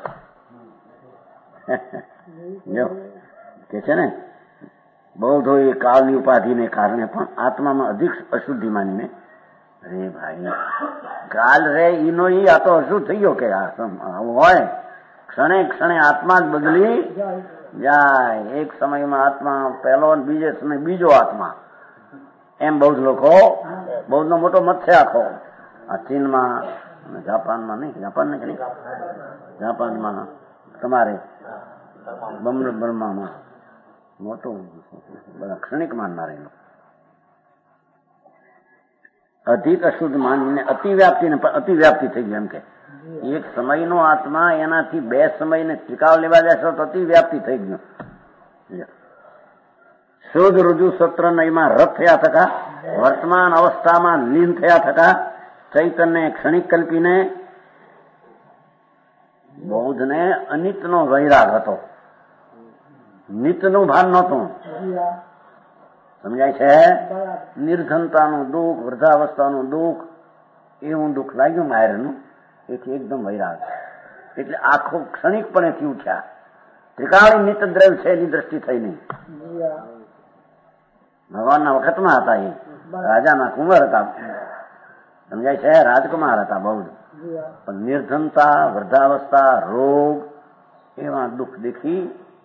જો કે છે ને, બૌદ્ધો એ કાળની ઉપાધિને કારણે પણ આત્મામાં અધિક અશુદ્ધિ માનીને અરે ભાઈ કાલ રે ઈનો ઈ આ તો અશુદ્ધ થઈ ગયો કે આવું હોય. ક્ષણે ક્ષણે આત્મા જ બદલી જાય. એક સમયમાં આત્મા પહેલો, બીજે સમય બીજો આત્મા. એમ બૌદ્ધ લોકો, બૌદ્ધનો મોટો મત છે આખો. આ ચીનમાં અને જાપાનમાં નહીં, જાપાન નહીં, જાપાનમાં તમારે બ્રહ્મામાં મોટું બધા ક્ષણિક માનનાર એનો અધિક અશુદ્ધ માનીને અતિવ્યાપ્તિ થઈ ગયું. એમ કે એક સમયનો આત્મા એનાથી બે સમયને ટીકાવ લેવા જશો તો અતિવ્યાપ્તિ થઈ ગયું. શુદ્ધ રુજુ સત્ર નયમાં રત થયા થતા વર્તમાન અવસ્થામાં લીન થયા થતા ચૈતન્ય ક્ષણિક કલ્પીને બૌદ્ધને અનિતનો વૈરાગ હતો, નિતનું ભાન નહોતું. સમજાય છે? નિર્ધનતાનું દુઃખ, વૃદ્ધાવસ્થાનું દુઃખ, એવું દુઃખ લાગ્યું માયરનું, એથી એકદમ વૈરાગ. એટલે આખો ક્ષણિકપણેથી ઉઠ્યા. ત્રિકાળી નિત દ્રવ્ય છે એની દ્રષ્ટિ થઈ નહીં. ભગવાનના વખતમાં હતા, એ રાજાના કુંવર હતા. સમજાય છે? રાજકુમાર હતા બૌદ્ધ. પણ નિર્ધનતા, વૃદ્ધાવસ્થા, રોગ, એવા દુઃખ દેખી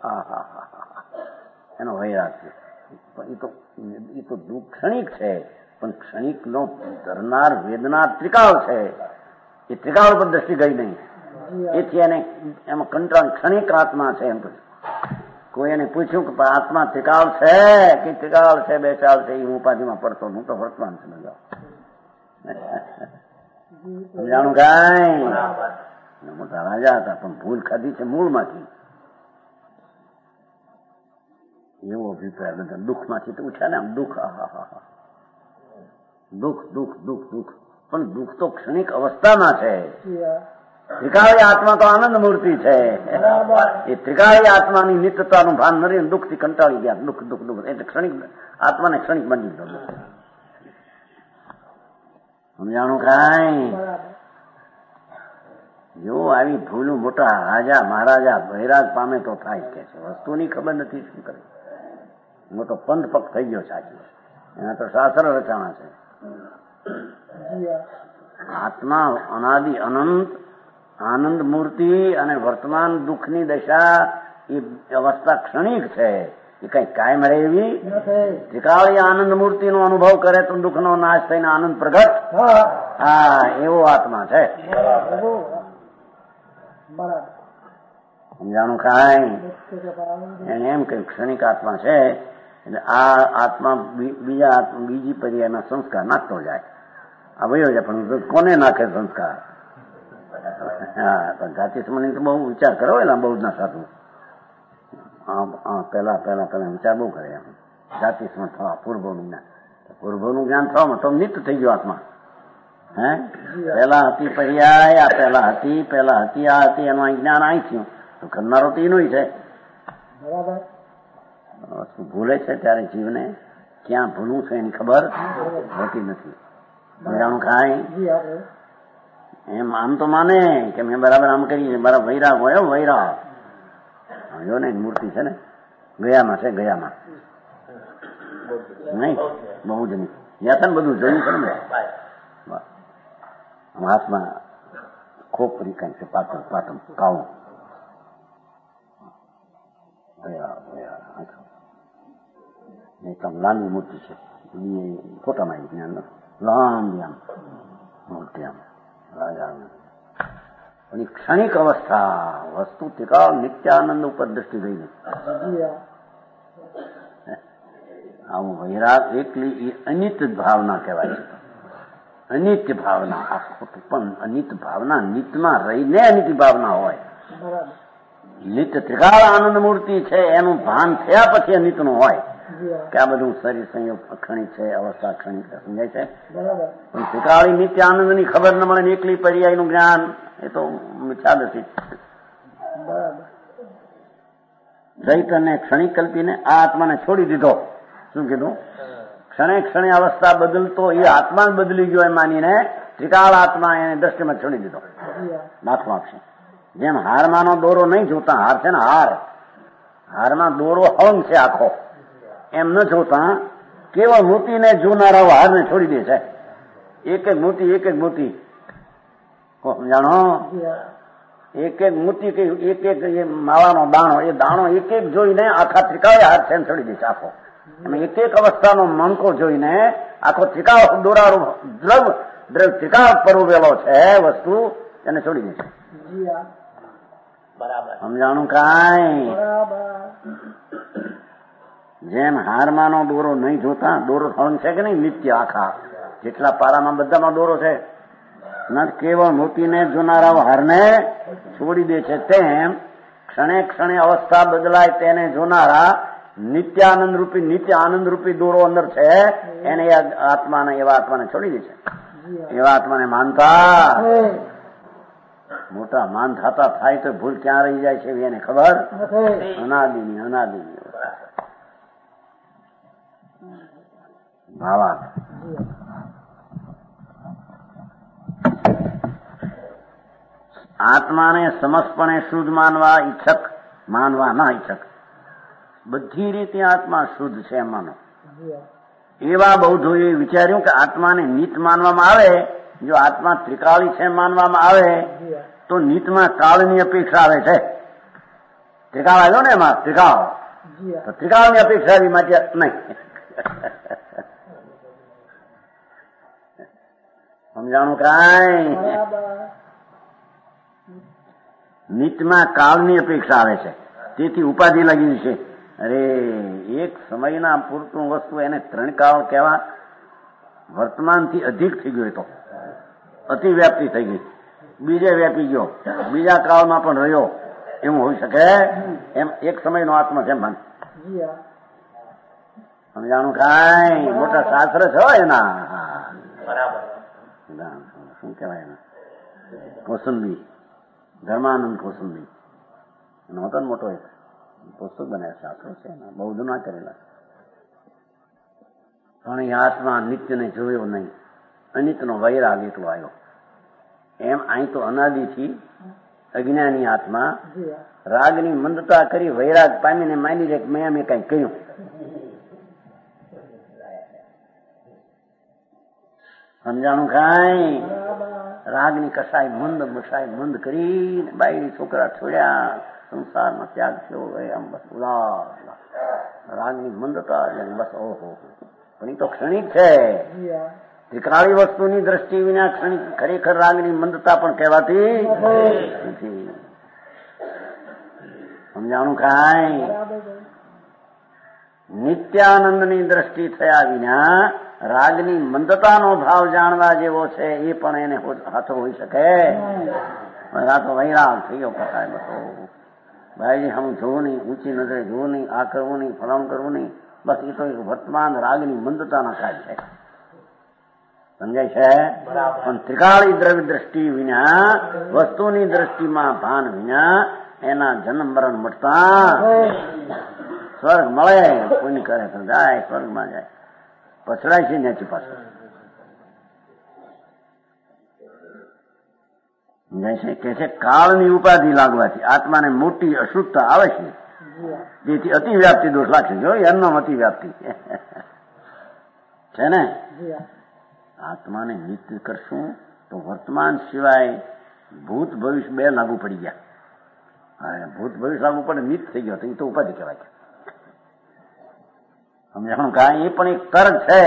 એનો વૈરાગ છે. એ તો દુઃખ ક્ષણિક છે, પણ ક્ષણિકનો ધરનાર વેદના ત્રિકાળ છે. એ ત્રિકાળ ઉપર દ્રષ્ટિ ગઈ નહીં. એથી એને એમાં કંટાળ ક્ષણિક આત્મા છે એમ કહ્યું. કોઈ એને પૂછ્યું કે આત્મા ત્રિકાળ છે કે ત્રિકાળ છે, બેચાળ છે, એ હું ઉપાધિમાં પડતો, હું તો વર્તમાન સમજાવ. સમજાણું કાંઈ? મોટા રાજા હતા પણ ભૂલ ખાધી છે મૂળમાંથી. એવો અભિપ્રાય બધા દુઃખમાંથી તો ઉઠ્યા ને આમ દુઃખ, દુઃખ દુઃખ દુઃખ દુઃખ. પણ દુઃખ તો ક્ષણિક અવસ્થામાં છે. ત્રિકાળી આત્મા તો આનંદ મૂર્તિ છે. એ ત્રિકાળી આત્માની નિત્યતાનું ભાન નથી, દુઃખથી કંટાળી ગયા. દુઃખ દુઃખ દુઃખ એટલે ક્ષણિક આત્માને ક્ષણિક બની દીધો. સમજાણું કાંઈ? જો આવી ભૂલું મોટા રાજા મહારાજા વૈરાગ પામે તો થાય કે છે. વસ્તુની ખબર નથી શું કરે. મોટો પંથ પગ થઈ ગયો સાચી. એના તો શાસ્ત્ર રચાણા છે. આત્મા અનાદિ અનંત આનંદ મૂર્તિ અને વર્તમાન દુઃખની દશા એ અવસ્થા ક્ષણિક છે. એ કઈ કાયમ રહે એવી ત્રિકાળી આનંદ મૂર્તિનો અનુભવ કરે તો દુઃખનો નાશ થઈને આનંદ પ્રગટ. હા, એવો આત્મા છે. સમજાણું કાંઈ? એને એમ કઈ ક્ષણિક આત્મા છે. એટલે આ આત્મા બીજી પર્યાયના સંસ્કાર નાખતો જાય. આ વયો જાય, પણ કોને નાખે સંસ્કાર? હા, પણ જાતિ સંબંધી તો બહુ વિચાર કરો એના બહુ ના સાધુ. પેલા વિચાર બહુ કરે. એમ જાતિ સંબંધ થવા પૂર્વનું જ્ઞાન થવામાં તો નિત્ય થઈ ગયો આત્મા. હે, પેલા હતી પર્યાય, આ પેલા હતી આ હતી, એનું જ્ઞાન અહીં થયું તો કરનારો તો એનું છે. વસ્તુ ભૂલે છે ત્યારે જીવને ક્યાં ભૂલવું છે એની ખબર હોતી નથી. સમજાણું ખાય એમ આમ તો માને કે મેં બરાબર આમ કરી, બરાબર વૈરાગ હોય. વૈરાગ જો ને મૂર્તિ છે ને ગયામાં છે, ગયામાં નહીં બહુ જ નહીં. ત્યાં છે ને બધું જોયું છે ને. હાથમાં ખોપરી કઈ છે, પાટણ કાવું એકદમ લાંબી મૂર્તિ છે. ફોટામાં જ્ઞાન લાંબી આમ મૂર્તિ આમ રાજા. પણ એ ક્ષણિક અવસ્થા વસ્તુ ત્રિકાળ નિત્યાનંદ ઉપર દ્રષ્ટિ ગઈ નથી. આવું વૈરાગ એકલી અનિત્ય ભાવના કહેવાય છે. અનિત્ય ભાવના આખું પણ અનિત્ય ભાવના નિત્યમાં રહીને અનિત્ય ભાવના હોય. નિત્ય ત્રિકાળ આનંદ મૂર્તિ છે એનું ભાન થયા પછી અનિત્યનું હોય કે આ બધું શરીર સંયોગ ક્ષણિક છે, અવસ્થા ક્ષણિક છે. સમજાય છે? પણ ત્રિકાળી નિત્ય આનંદની ખબર ન મળે, એકલી પર્યાયનું જ્ઞાન એ તો મિથ્યા નથી. ચૈતન્ય ક્ષણિક કલ્પીને આ આત્માને છોડી દીધો. શું કીધું? ક્ષણે ક્ષણે અવસ્થા બદલતો એ આત્મા બદલી ગયો એમ માનીને ત્રિકાળ આત્મા એને દ્રષ્ટિમાં છોડી દીધો. દાખલો આપશે. જેમ હારમાંનો દોરો નહીં જોતા, હાર છે ને હારમાં દોરો હવન છે આખો, એમ ન જોતા કેવળ મોતીને જોનારા હારને છોડી દે છે. એક એક મોતી જાણો, એક એક મોતી એક એક માવાનો દાણો, એ દાણો એક એક જોઈને આખા ત્રિકાળ હાર છે છોડી દે છે આખો. એમાં એક એક અવસ્થાનો મણકો જોઈને આખો ત્રિકાળ દોરારો દ્રવ ત્રિકાળ પરોવેલો છે વસ્તુ એને છોડી દે છે. સમજાણું કાંઈ? જેમ હારમાંનો દોરો નહીં જોતા, દોરો હવન છે કે નહીં નિત્ય આખા જેટલા પારામાં બધામાં દોરો છે, કેવળ મોતીને જોનારા હારને છોડી દે છે, તેમ ક્ષણે ક્ષણે અવસ્થા બદલાય તેને જોનારા નિત્યાનંદ રૂપી નિત્ય આનંદ રૂપી દોરો અંદર છે એને આત્માને એવા આત્માને છોડી દે છે. એવા આત્માને માનતા મોટા માન થતા થાય તો ભૂલ ક્યાં રહી જાય છે એને ખબર અનાદિની ભાવાર્થ. આત્માને સમસ્તપણે શુદ્ધ માનવા ઈચ્છક, માનવા ના ઈચ્છક, બધી રીતે આત્મા શુદ્ધ છે માનો એવા બૌદ્ધોએ વિચાર્યું કે આત્માને નિત માનવામાં આવે. જો આત્મા ત્રિકાળી છે માનવામાં આવે તો નિતમાં કાળની અપેક્ષા આવે છે. ત્રિકાળ આવ્યો ને એમાં ત્રિકાળ, તો ત્રિકાળની અપેક્ષા એવી માટે નહીં. સમજાણું કાંઈ? નિતમાં કાળની અપેક્ષા આવે છે, તેથી ઉપાધિ લાગી છે. અરે એક સમયના પૂરતું વસ્તુ એને 3 કાળ કહેવા. વર્તમાનથી અધિક થઈ ગયો, તો અતિવ્યાપ્તિ થઈ ગઈ, બીજે વ્યાપી ગયો, બીજા કાળમાં પણ રહ્યો, એવું હોઈ શકે? એમ એક સમયનો આત્મા છે મન. સમજાણું કાંઈ? મોટા શાસ્ત્ર છે એના. બરાબર. શું કહેવાય એના? કોસંબી, ધર્માનંદ કોસંબી એનો હતો ને મોટો એક પુસ્તક બનાવ્યા, શાસ્ત્રો છે એના, બૌદ્ધ ના કરેલા. પણ એ આત્મા નિત્યને જોયો નહીં, અનિતનો વૈરાગ એટલો આવ્યો. એમ અહીં તો અનાદિથી અજ્ઞાની આત્મા રાગની મંદતા કરી વૈરાગ પામીને માની જાય કે મેં કઈ કહ્યું. સમજાણું કાંઈ? રાગની કસાય મંદ કરીને બાયડી છોકરા છોડ્યા, સંસારમાં ત્યાગ થયો, આમ બસ ઉલાસ રાગની મંદતા બસ. ઓહો, પણ એ તો ક્ષણિક છે. ત્રિકાળી વસ્તુની દ્રષ્ટિ વિના ક્ષણિક ખરેખર રાગની મંદતા પણ કહેવાતી નથી. સમજાણું કાંઈ? નિત્યાનંદની દ્રષ્ટિ થયા વિના રાગની મંદતાનો ભાવ જાણવા જેવો છે એ પણ એને હાથો હોઈ શકે? આ તો વૈરાગ થઈ ગયો કસાય. બસ ભાઈજી હમ જોવું નહીં, ઊંચી નજરે જોવું નહીં, આ કરવું નહીં, ફલાણું કરવું નહીં. બસ એ તો વર્તમાન રાગની મંદતાના કાર્ય છે. સમજાય છે? પણ ત્રિકાળી દ્રવ્ય દ્રષ્ટિ વિના, વસ્તુની દ્રષ્ટિમાં ભાન વિના એના જન્મ મરણ મટતા સ્વર્ગ મળે. પુણ્ય કરે તો જાય, સ્વર્ગમાં જાય, પછડાય છે ન્યાચી પાછળ. સમજાય છે? કે છે કાળની ઉપાધિ લાગવાથી આત્માને મોટી અશુદ્ધતા આવે છે, જેથી અતિવ્યાપ્તિ દોષ લાગશે. જો એમનો અતિવ્યાપ્તિ છે ને. આત્માને નિત્ય કરશું તો વર્તમાન સિવાય ભૂત ભવિષ્ય 2 લાગુ પડી ગયા. ભૂત ભવિષ્ય લાગુ પડે નિત્ય થઈ ગયો તો એ તો ઉપાધિ કહેવાય છે. સમજાણું કાંઈ? એ પણ એક તર્ક છે.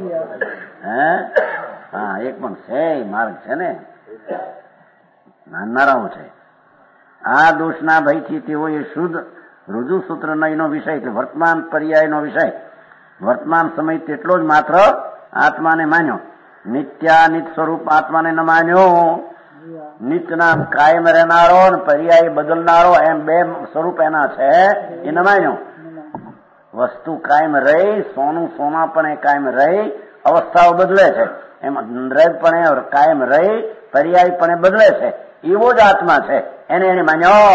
હા, એક પણ છે, માર્ગ છે ને, માનનારાઓ છે. આ દોષના ભયથી તેઓએ શુદ્ધ રુજુ સૂત્રનો એનો વિષય, એટલે વર્તમાન પર્યાયનો વિષય, વર્તમાન સમય તેટલો જ માત્ર આત્માને માન્યો. નિત્યાનિત સ્વરૂપ આત્માને ન માન્યો. નિત્યના કાયમ રહેનારો ને પર્યાય બદલનારો, એમ 2 સ્વરૂપ એના છે, એ ન માન્યો. વસ્તુ કાયમ રહી, સોનું સોનાપણે કાયમ રહી, અવસ્થાઓ બદલે છે, એમાં દ્રવ્યપણે કાયમ રહી, પર્યાયપણે બદલે છે, એવો જ આત્મા છે. એને માન્યો.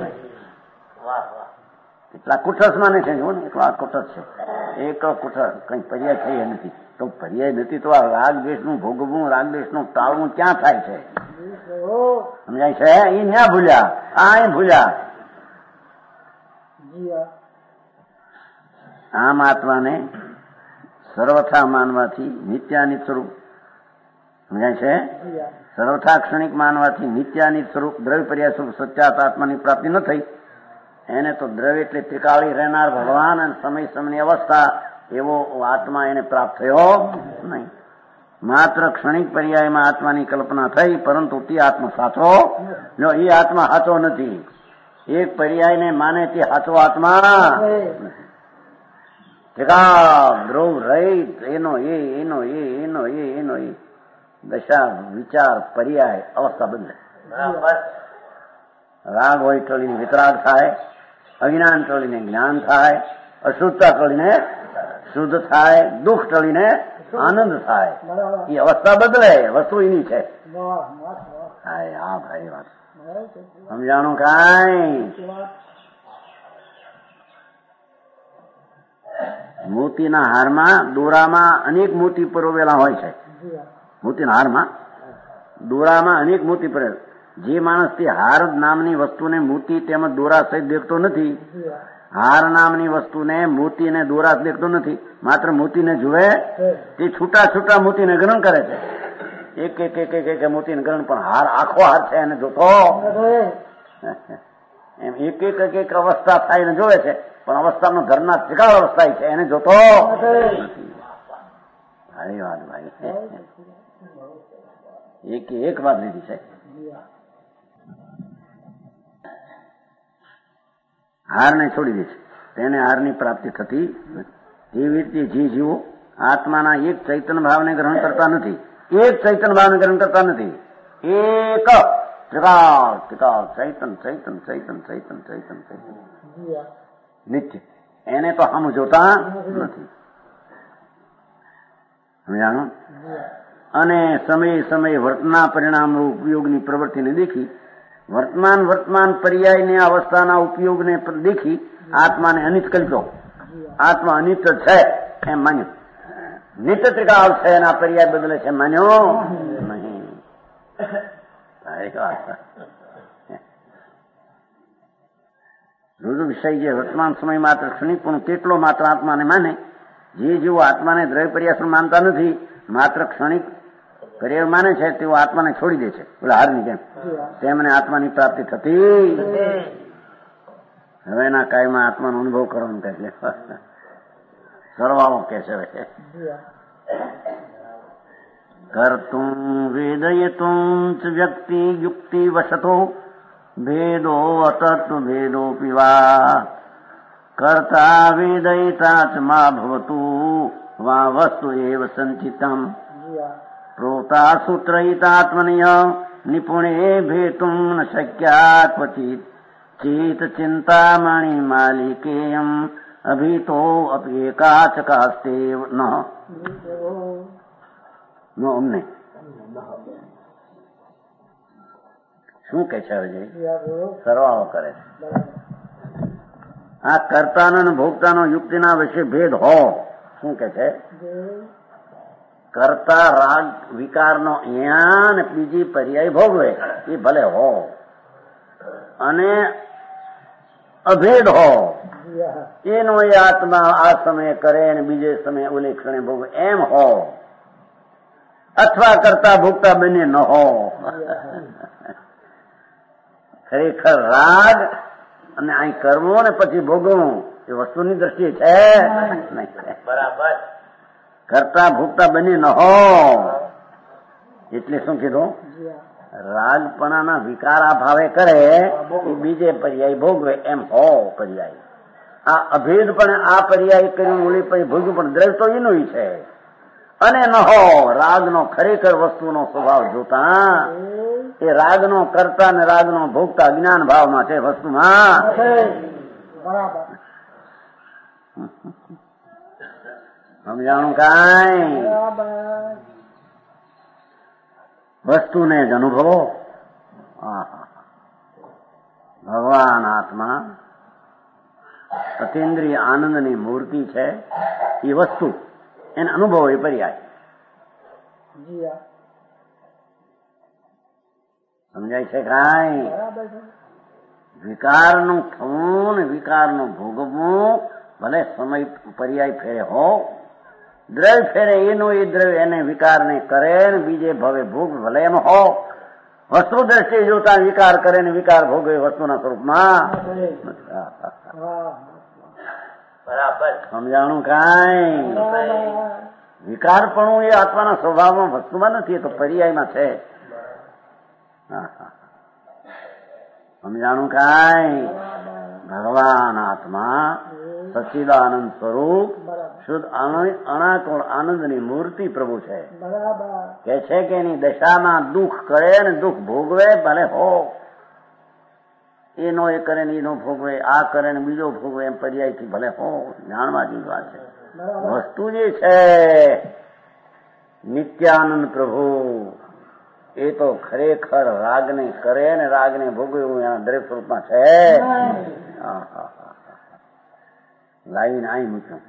એટલા કુઠસ માને છે. જો ને એટલો આ કુઠસ છે. એક કુઠસ કઈ પર્યાય થઈ નથી. તો પર્યાય નથી તો આ રાગ દ્વેષનું ભોગવવું, રાગ દ્વેષનું ટાળવું ક્યાં થાય છે? સમજાય છે? એ ન્યા ભૂલ્યા, આ ભૂલ્યા. આમ આત્માને સર્વથા માનવાથી નિત્યાનિત સ્વરૂપ, સમજાય છે? સર્વથા ક્ષણિક માનવાથી નિત્યાનિત સ્વરૂપ દ્રવ્ય પર્યાય સ્વરૂપ સત્યાત આત્માની પ્રાપ્તિ ન થઈ. એને તો દ્રવ્ય એટલે ત્રિકાળી રહેનાર ભગવાન અને સમય સમયની અવસ્થા એવો આત્મા એને પ્રાપ્ત થયો નહીં. માત્ર ક્ષણિક પર્યાયમાં આત્માની કલ્પના થઈ, પરંતુ તે આત્મા સાચો, જો એ આત્મા સાચો નથી. એક પર્યાયને માને તે સાચો આત્મા ધ્રુવ રહિત, એનો એ દશા વિચાર પર્યાય અવસ્થા બદલે. રાગ હોય ટળીને વિતરાગ થાય, અજ્ઞાન ટળીને જ્ઞાન થાય, અશુદ્ધતા ટળીને શુદ્ધ થાય, દુઃખ ટળીને આનંદ થાય. એ અવસ્થા બદલે, વસ્તુ એની છે. હા ભાઈ વાત સમજાણું કાંઈ? મોતીના હારમાં દોરામાં અનેક મોતી પરોવેલા હોય છે. મોતીના હારમાં દોરામાં અનેક મોતી પરોવેલા. જે માણસ તે હાર નામની વસ્તુને મોતી તેમજ દોરા સહિત દેખતો નથી, હાર નામની વસ્તુને મોતી અને દોરા દેખતો નથી, માત્ર મોતીને જુએ, તે છૂટા છૂટા મોતીને ગ્રહણ કરે છે. એક એક એક એક એક મોતીને ગ્રહણ, પણ હાર આખો હાર છે એને જોતો એમ એક એક એક એક અવસ્થા થાય એને જોવે છે, પણ અવસ્થાનો ઘરના ત્રિકાળ અવસ્થા છે એને જોતો સારી વાત ભાઈ. એક વાત લીધી છે. હારને છોડી દે છે, તેને હારની પ્રાપ્તિ થતી. એવી રીતે જે જીવો આત્માના એક ચૈતન્ય ભાવને ગ્રહણ કરતા નથી, એક ચૈતન્ય ભાવને ગ્રહણ કરતા નથી, એક ત્રિકાળ ત્રિકાળ ચૈતન ચૈતન ચૈતન ચૈતન ચૈતન ચૈતન નિત્ય, એને તો હમ જોતા નથી. સમજાણું? અને સમય સમય વર્તના પરિણામ ઉપયોગની પ્રવૃત્તિને દેખી, વર્તમાન પર્યાયની અવસ્થાના ઉપયોગને દેખી આત્માને અનિત કલ્પ્યો. આત્મા અનિત છે એમ માન્યું. નિત્ય ત્રિકાળ છે એના પર્યાય બદલે છે માન્યો નહીં. રૂજુ વિષય જે વર્તમાન સમય માત્ર ક્ષણિક પણ તેટલો માત્ર આત્માને માને. જે જેવો આત્માને દ્રવ્ય પર્યાસ માનતા નથી, માત્ર ક્ષણિક પર્યાય માને છે, તેઓ આત્માને છોડી દે છે પેલા હારની જેમ. તેમને આત્માની પ્રાપ્તિ થતી. હવે એના કાયમાં આત્માનો અનુભવ કરવાનો કહે છે, સરવાળો કે છે. કર્તુમ વેદયતુમ વ્યક્તિ યુક્તિ વસતો ભેદો અતત્વ ભેદો પીવા કર્તા વેદયતા ચ મા ભવતુ વા વસ્તુ એવ સંચિતમ પ્રોતા સૂત્રહિતાત્મનીય નિપુણે ભેતુમ ન શક્યા ક્વચિત ચેત ચિંતામણી માલિકેયમ અભીતો અપેકાચકાસ્તે ન અમને શું કે છે વિજય? સરવાળો કરે છે. આ કર્તાનો અને ભોગતાનો યુક્તિના વિશે ભેદ હો. શું કે છે? કરતા રાગ વિકારનો અહીંયા ને બીજી પર્યાય ભોગવે એ ભલે હો, અને અભેદ હો એનો એ આત્મા આ સમયે કરે અને બીજે સમયે ઓલે ક્ષણે ભોગવે એમ હો, અથવા કરતા ભોગતા બંને ન હો. ખરેખર રાગ અને અહીં કરવો ને પછી ભોગવું એ વસ્તુની દ્રષ્ટિએ છે નહીં. બરાબર. કરતા ભોગતા બંને ન હો એટલે શું કીધું? રાગપણાના વિકારા ભાવે કરે એ બીજે પર્યાય ભોગવે એમ હો પર્યાય. આ અભેદપણે આ પર્યાય કર્યું ઓલી પછી ભોગવું, પણ દ્રવ્ય તો એનું છે. અને ન હો રાગનો ખરેખર વસ્તુનો સ્વભાવ જોતા એ રાગનો કરતા ને રાગનો ભોગતા જ્ઞાન ભાવમાં છે વસ્તુમાં. સમજાણું કાંઈ? વસ્તુને જ અનુભવો. ભગવાન આત્મા અતિન્દ્રિય આનંદની મૂર્તિ છે. એ વસ્તુ એને અનુભવો એ પર્યાય. સમજાય છે કાંઈ? વિકારનું થવું ને વિકારનું ભોગવવું ભલે સમય પર્યાય ફેરે હો, દ્રવ્ય ફેરે એનું એ દ્રવ્ય એને વિકારને કરે ને બીજે ભવે ભોગ ભલે એમ હો. વસ્તુ દ્રષ્ટિએ જોતા વિકાર કરે ને વિકાર ભોગવે વસ્તુના સ્વરૂપમાં. બરાબર. સમજાણું કાંઈ? વિકારપણું એ આત્માના સ્વભાવમાં વસ્તુમાં નથી, એ તો પર્યાયમાં છે. સમજાણું કાંઈ? ભગવાન આત્મા સચ્ચિદાનંદ સ્વરૂપ શુદ્ધ અનાકોળ આનંદની મૂર્તિ પ્રભુ છે. કે છે કે એની દશામાં દુઃખ કરે ને દુઃખ ભોગવે ભલે હો, એનો એ કરે ને એનો ભોગવે, આ કરે ને બીજો ભોગવે, એમ પર્યાયથી ભલે હો જાણવા જેવી વાત છે. વસ્તુ જે છે નિત્યાનંદ પ્રભુ એ તો ખરેખર રાગને કરે ને રાગને ભોગવે એવું એના દરેક સ્વરૂપમાં છે. લાવીને અહીં મૂક્યું.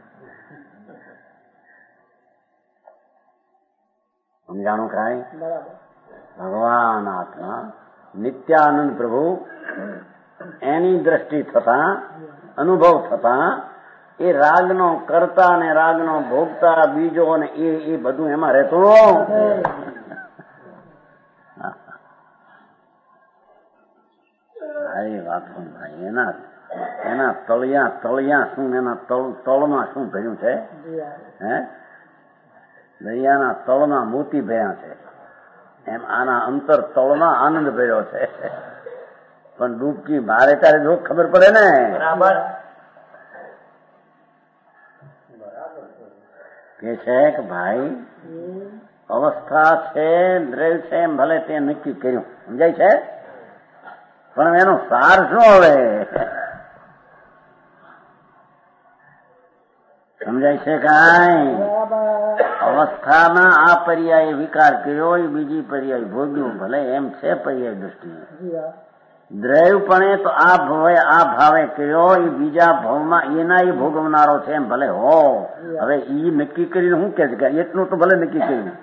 સમજાણું કાંઈ? ભગવાન આત્મા નિત્યાનંદ પ્રભુ એની દ્રષ્ટિ થતા અનુભવ થતા એ રાગનો કરતા ને રાગનો ભોગતા બીજો ને એ બધું એમાં રહેતું. સારી વાત ભાઈ. એના તળિયા શું, એના તળમાં શું ભર્યું છે? હે, દરિયાના તળમાં મોતી ભર્યા છે, એમ આના અંતર તળમાં આનંદ ભર્યો છે. પણ ડૂબકી મારે ત્યારે જો ખબર પડે ને. બરાબર કે છે કે ભાઈ અવસ્થા છે, દ્રવ્ય છે, એમ ભલે તે નક્કી કર્યું, સમજાય છે, પણ એનો સાર શું હવે સમજાય છે કાંઈ? અવસ્થામાં આ પર્યાય વિકાર કર્યો, બીજી પર્યાય ભોગ્યું, ભલે એમ છે પર્યાય દ્રષ્ટિએ. દ્રવ્યપણે તો આ ભાવે કર્યો, એ બીજા ભાવમાં એના એ ભોગવનારો છે એમ ભલે હો. હવે ઈ નક્કી કરીને શું કે છે? એટલું તો ભલે નક્કી કર્યું,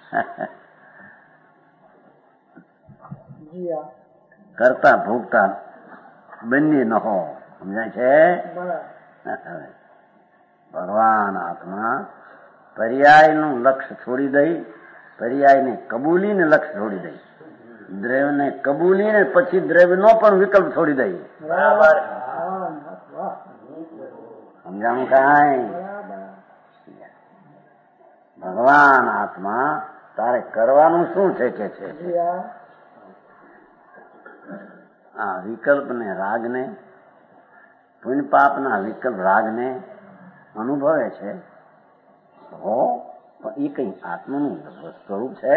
કરતા ભોગતા બંને ન હો. સમજાય છે? ભગવાન આત્મા પર્યાયનું લક્ષ્ય છોડી દઈ, પર્યાયને કબૂલીને લક્ષ્ય છોડી દઈ, દ્રવ્યને કબૂલીને પછી દ્રવ્યનો પણ વિકલ્પ છોડી દઈ. બરાબર સમજાણું કાંઈ? ભગવાન આત્મા તારે કરવાનું શું છે કે છે? આ વિકલ્પને રાગને, પુણ્ય પાપના વિકલ્પ રાગને અનુભવે છે હો, પણ એ કઈ આત્માનું સ્વરૂપ છે.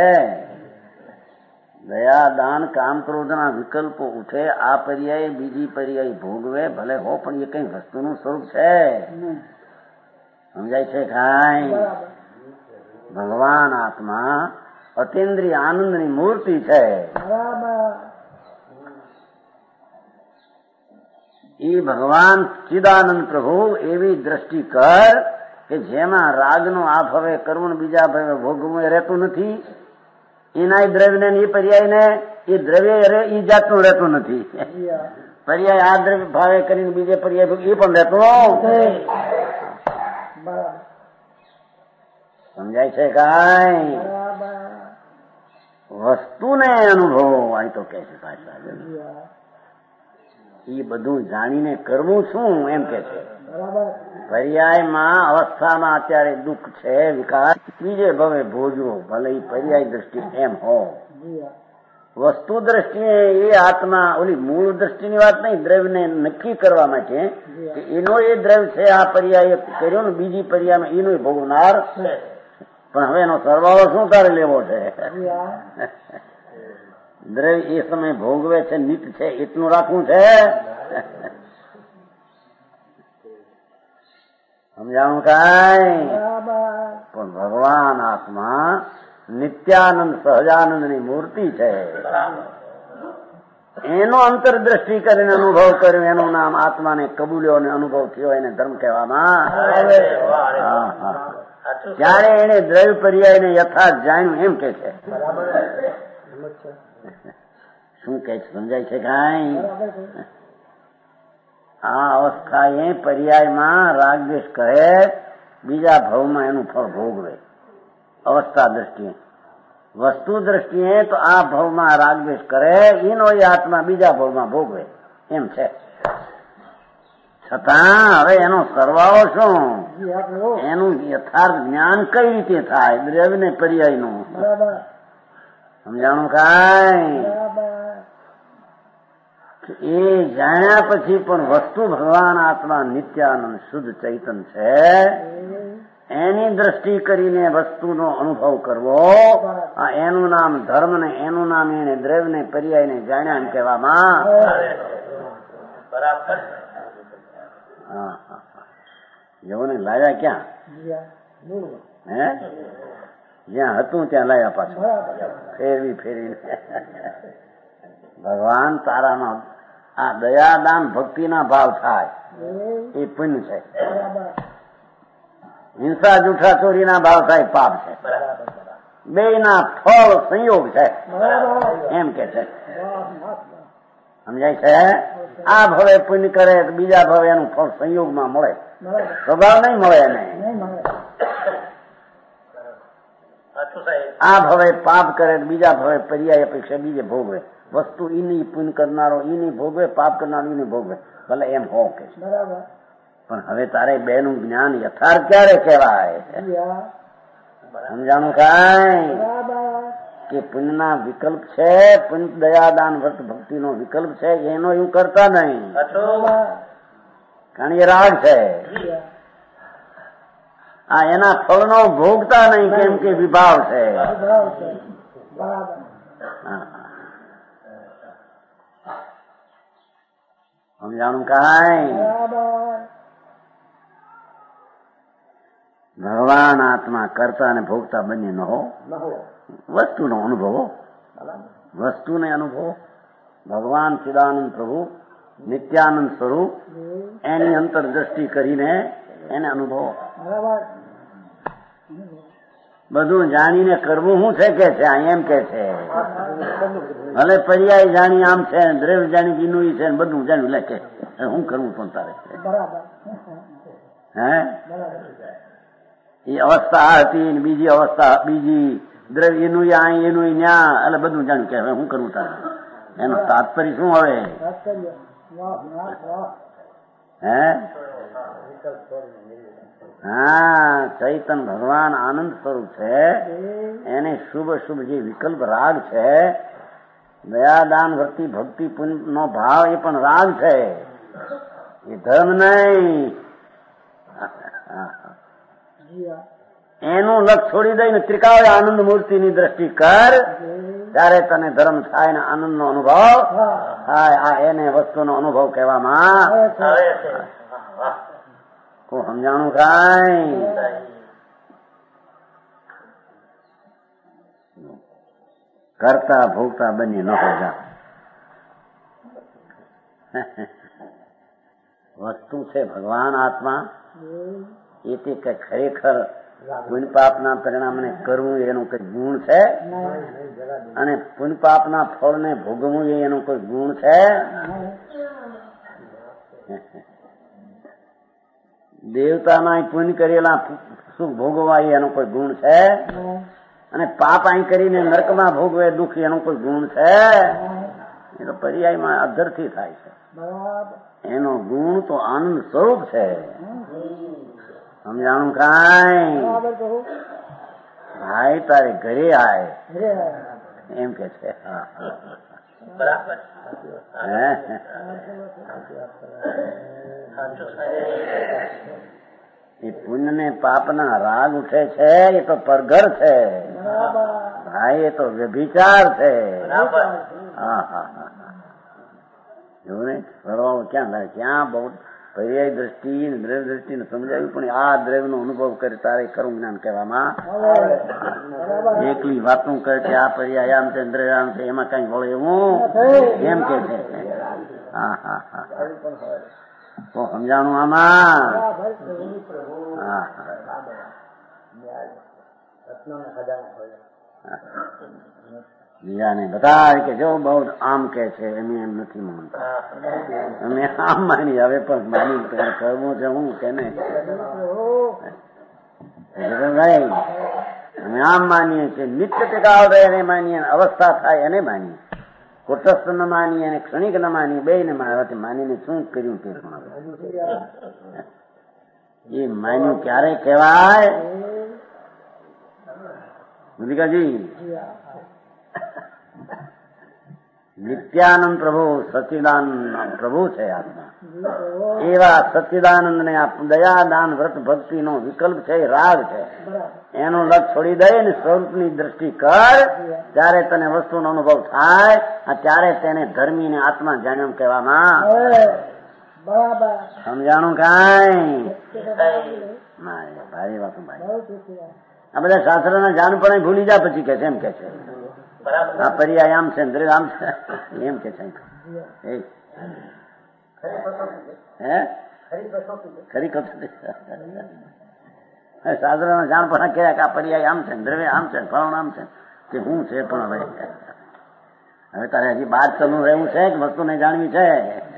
દયા દાન કામ ક્રોધના વિકલ્પો ઉઠે, આ પર્યાય બીજી પર્યાય ભોગવે ભલે હો, પણ એ કઈ વસ્તુનું સ્વરૂપ છે. સમજાય છે કાંઈ? ભગવાન આત્મા અતિન્દ્રિય આનંદની મૂર્તિ છે. એ ભગવાન ચિદાનંદ પ્રભુ એવી દ્રષ્ટિ કર કે જેમાં રાગનો આ ભવે કરવું, બીજા ભવે ભોગવું એ રહેતું નથી. એના દ્રવ્યને એ પર્યાયને એ દ્રવ્ય એ જાતનું રહેતું નથી. પર્યાય આ દ્રવ્ય ભાવે કરીને બીજે પર્યાય એ પણ રહેતું. સમજાય છે કાંઈ? વસ્તુને અનુભવ આ તો કે છે પાછા. એ બધું જાણીને કરવું શું એમ કે છે. પર્યાયમાં અવસ્થામાં અત્યારે દુઃખ છે, વિકાર, બીજે ભવે ભોજવો, ભલે એ પર્યાય દ્રષ્ટિ એમ હો. વસ્તુ દ્રષ્ટિએ એ આત્મા ઓલી મૂળ દ્રષ્ટિની વાત નહીં, દ્રવ્યને નક્કી કરવા માટે કે એનો એ દ્રવ્ય છે, આ પર્યાય કર્યો ને બીજી પર્યાયમાં એનો ભોગવનાર. પણ હવે એનો સરવાળો શું તારે લેવો છે? દ્રવ્ય એ સમય ભોગવે છે, નિત્ય છે, એટલું રાખવું છે. સમજાણું કાંઈ? પણ ભગવાન આત્મા નિત્યાનંદ સહજાનંદની મૂર્તિ છે. એનો અંતરદ્રષ્ટિ કરીને અનુભવ કર્યો, એનું નામ આત્માને કબૂલ્યો અને અનુભવ થયો, એને ધર્મ કહેવામાં. ત્યારે એને દ્રવ્ય પર્યાયને યથાર્થ જાણ્યું એમ કે છે. શું કે છે? સમજાય છે કાંઈ? આ અવસ્થા એ પર્યાયમાં રાગદ્વેષ કરે, બીજા ભાવમાં એનું ફળ ભોગવે. અવસ્થા દ્રષ્ટિએ, વસ્તુ દ્રષ્ટિએ તો આ ભાવમાં રાગદ્વેષ કરે, એનો એ આત્મા બીજા ભાવમાં ભોગવે એમ છે. છતાં હવે એનો સરવાળો શું? એનું યથાર્થ જ્ઞાન કઈ રીતે થાય? દ્રવ્ય ને પર્યાયનું. સમજાણું કાંઈ? એ જાણ્યા પછી પણ વસ્તુ ભગવાન આત્મા નિત્યાનંદ શુદ્ધ ચૈતન છે, એની દ્રષ્ટિ કરીને વસ્તુનો અનુભવ કરવો, આ એનું નામ ધર્મ ને એનું નામ એને દ્રવ્ય ને પર્યાય ને જાણ્યા એમ કહેવામાં. હા હા જેઓને લાવ્યા ક્યાં હે જ્યાં હતું ત્યાં લાવ્યા પાછું ફેરવી ફેરવીને ભગવાન તારાનો આ દયાદાન ભક્તિના ભાવ થાય એ પુણ્ય છે. હિંસા જૂઠા ચોરીના ભાવ થાય પાપ છે. બેયના ફળ સંયોગ છે એમ કે છે. સમજાય છે? આ ભવે પુણ્ય કરે તો બીજા ભવે એનું ફળ સંયોગમાં મળે, સ્વભાવ નહીં મળે એને. આ ભવે પાપ કરે તો બીજા ભવે પર્યાય અપેક્ષા બીજે ભોગવે. વસ્તુ ઈની પુણ્ય કરનારો ઈની ભોગવે, પાપ કરનારો ઈની ભોગવે. ભલે એમ હો કે પણ હવે તારે બે નું જ્ઞાન યથાર્થ ક્યારે કહેવાય? સમજાણું કાંઈ કે પુણ્યના વિકલ્પ છે, પુણ્ય દયાદાન વ્રત ભક્તિનો વિકલ્પ છે, એનો એવું કરતા નહીં કારણ એ રાગ છે. આ એના ફળનો ભોગતા નહીં કેમ કે વિભાવ છે. સમજાણું કાંઈ? ભગવાન આત્મા કરતા અને ભોગતા બંને ન હો. વસ્તુનો અનુભવો, વસ્તુને અનુભવો. ભગવાન ચિદાનંદ પ્રભુ નિત્યાનંદ સ્વરૂપ એની અંતરદ્રષ્ટિ કરીને એને અનુભવો. બધું જાણીને કરવું શું છે કે છે એમ કે છે. ભલે પર્યાય જાણી આમ છે, દ્રવ્ય જાણી બીનું છે, બધું જાણ્યું લે કે શું કરવું પણ તારે હે એ અવસ્થા હતી, બીજી અવસ્થા બીજી, દ્રવ્ય એનું અહીં એનું ન્યા, એટલે બધું જાણ્યું કે હવે શું કરવું તારે. એનો તાત્પર્ય શું હવે હે? હા, ચૈતન ભગવાન આનંદ સ્વરૂપ છે. એને શુભ શુભ જે વિકલ્પ રાગ છે, દયાદાન વૃત્તિ ભક્તિ પુણ્ય નો ભાવ એ પણ રાગ છે, એ ધર્મ નહીં. એનું લક્ષ છોડી દઈને ત્રિકાળ આનંદ મૂર્તિની દ્રષ્ટિ કર, ત્યારે તને ધર્મ થાય ને આનંદ નો અનુભવ થાય. આ એને વસ્તુનો અનુભવ કહેવામાં હું સમજાણું કાંઈ? કરતા ભોગતા બંને ન હો જા. વસ્તુ છે ભગવાન આત્મા, એ તે કઈ ખરેખર પુણ્ય પાપના પરિણામને કરવું એનું કઈ ગુણ છે? અને પુણ્ય પાપના ફળને ભોગવવું એ એનો કોઈ ગુણ છે? દેવતાના પુણ્ય કરેલા સુખ ભોગવા એનો કોઈ ગુણ છે? અને પાપ અહીં કરીને નરકમાં ભોગવે દુઃખ એનો કોઈ ગુણ છે? એ તો પર્યાયમાં અધરથી થાય છે. એનો ગુણ તો આનંદ સ્વરૂપ છે. સમજાણું કાંઈ? ભાઈ તારે ઘરે આય એમ કે છે. એ પુણ્ય ને પાપના રાગ ઉઠે છે, એ તો પરઘર છે ભાઈ, એ તો વ્યભિચાર છે. હા હા હા એવું ને ફરવા ક્યાં લાગે? ક્યાં બહુ પર્યાય દ્રષ્ટિ દ્રવ્ય દ્રષ્ટિને સમજાવ્યું, પણ આ દ્રવ્ય નો અનુભવ કરે તારે ખરું જ્ઞાન કહેવામાં. એકલી વાતું કરે છે આ પર્યાય આમ છે દ્રવ્ય આમ છે, એમાં કઈ વળે એવું એમ કે છે. હા હા હા તો સમજાણું આમાં? હા બીજાને બધા કે જો બહુ આમ કે છે એમ એમ નથી માનતા. અમે આમ માની હવે પણ માની કરવું છે હું કે નહીં? અમે આમ માનીએ છીએ, નિત્ય ટીકાવ રહે એને માનીએ, અવસ્થા થાય એને માનીએ, કુટસ્થ ન માનીએ અને ક્ષણિક ન માનીએ, બે ને માનીને શું કર્યું તે એ માન્યું ક્યારે કહેવાય? મુદિકાજી નિત્યાનંદ પ્રભુ સચ્ચિદાનંદ પ્રભુ છે આત્મા. એવા સચ્ચિદાનંદ ને દયાદાન વ્રત ભક્તિ નો વિકલ્પ છે, રાગ છે. એનું લક્ષ છોડી દે ને સ્વરૂપની દ્રષ્ટિ કર, ત્યારે તને વસ્તુનો અનુભવ થાય, ત્યારે તેને ધર્મી ને આત્મા જાણ્યો કહેવામાં. સમજાણું કાંઈ ભારી વાતો ભાઈ. આ બધા શાસ્ત્રના જાણ પણ ભૂલી જા પછી કે છે એમ કે છે આ પર્યાય આમ છે દ્રવ્ય આમ છે એમ કે છે. ખરી કસોટી શાસ્ત્રના જાણ પણ કહ્યા કે આ પર્યાય આમ છે દ્રવ્ય આમ છે ફળણ આમ છે કે શું છે પણ હવે તારે હજી બાદ ચાલુ રહેવું છે કે વસ્તુ નહીં જાણવી છે.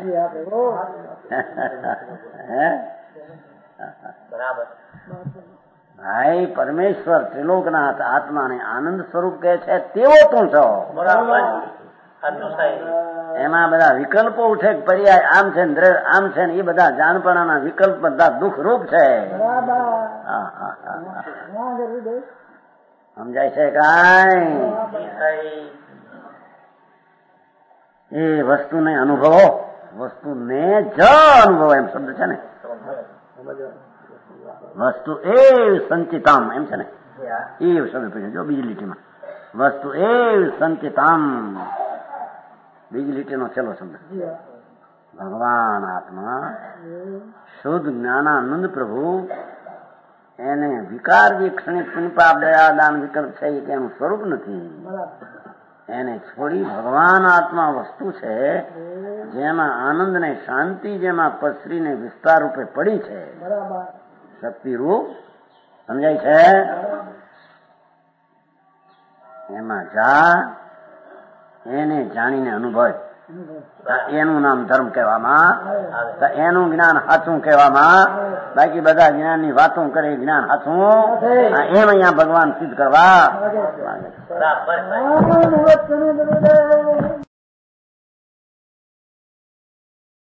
ભાઈ પરમેશ્વર ત્રિલોકનાથ આત્માને આનંદ સ્વરૂપ કહે છે તેવો તું છો. એમાં બધા વિકલ્પો ઉઠે પર્યાય આમ છે ને દ્રવ્ય આમ છે ને એ બધા જાણપણાના વિકલ્પ બધા દુઃખ રૂપ છે. સમજાય છે કાંઈ? એ વસ્તુને અનુભવો, વસ્તુને જ અનુભવો એમ શબ્દ છે ને. વસ્તુ એવ સંચિતામ એમ છે ને એ શબ્દ પૂછ્યો જો બીજી લીટીમાં વસ્તુ એવ સંચિતામ બીજી લીટીનો છેલ્લો શબ્દ. ભગવાન આત્મા શુદ્ધ જ્ઞાનાનંદ પ્રભુ એને વિકાર ક્ષણિક પુણ્યપાપ દયા દાન વિકલ્પ છે કે એનું સ્વરૂપ નથી. એને છોડી ભગવાન આત્મા વસ્તુ છે જેમાં આનંદ ને શાંતિ જેમાં પસરીને વિસ્તાર રૂપે પડી છે શક્તિ રૂપ. સમજાય છે? એમાં જા એને જાણીને અનુભવ. એનું નામ ધર્મ કહેવામાં, એનું જ્ઞાન સાચું કહેવામાં. બાકી બધા જ્ઞાનની વાતો કરે જ્ઞાન સાચું એમ અહીંયા ભગવાન સિદ્ધ કરવા.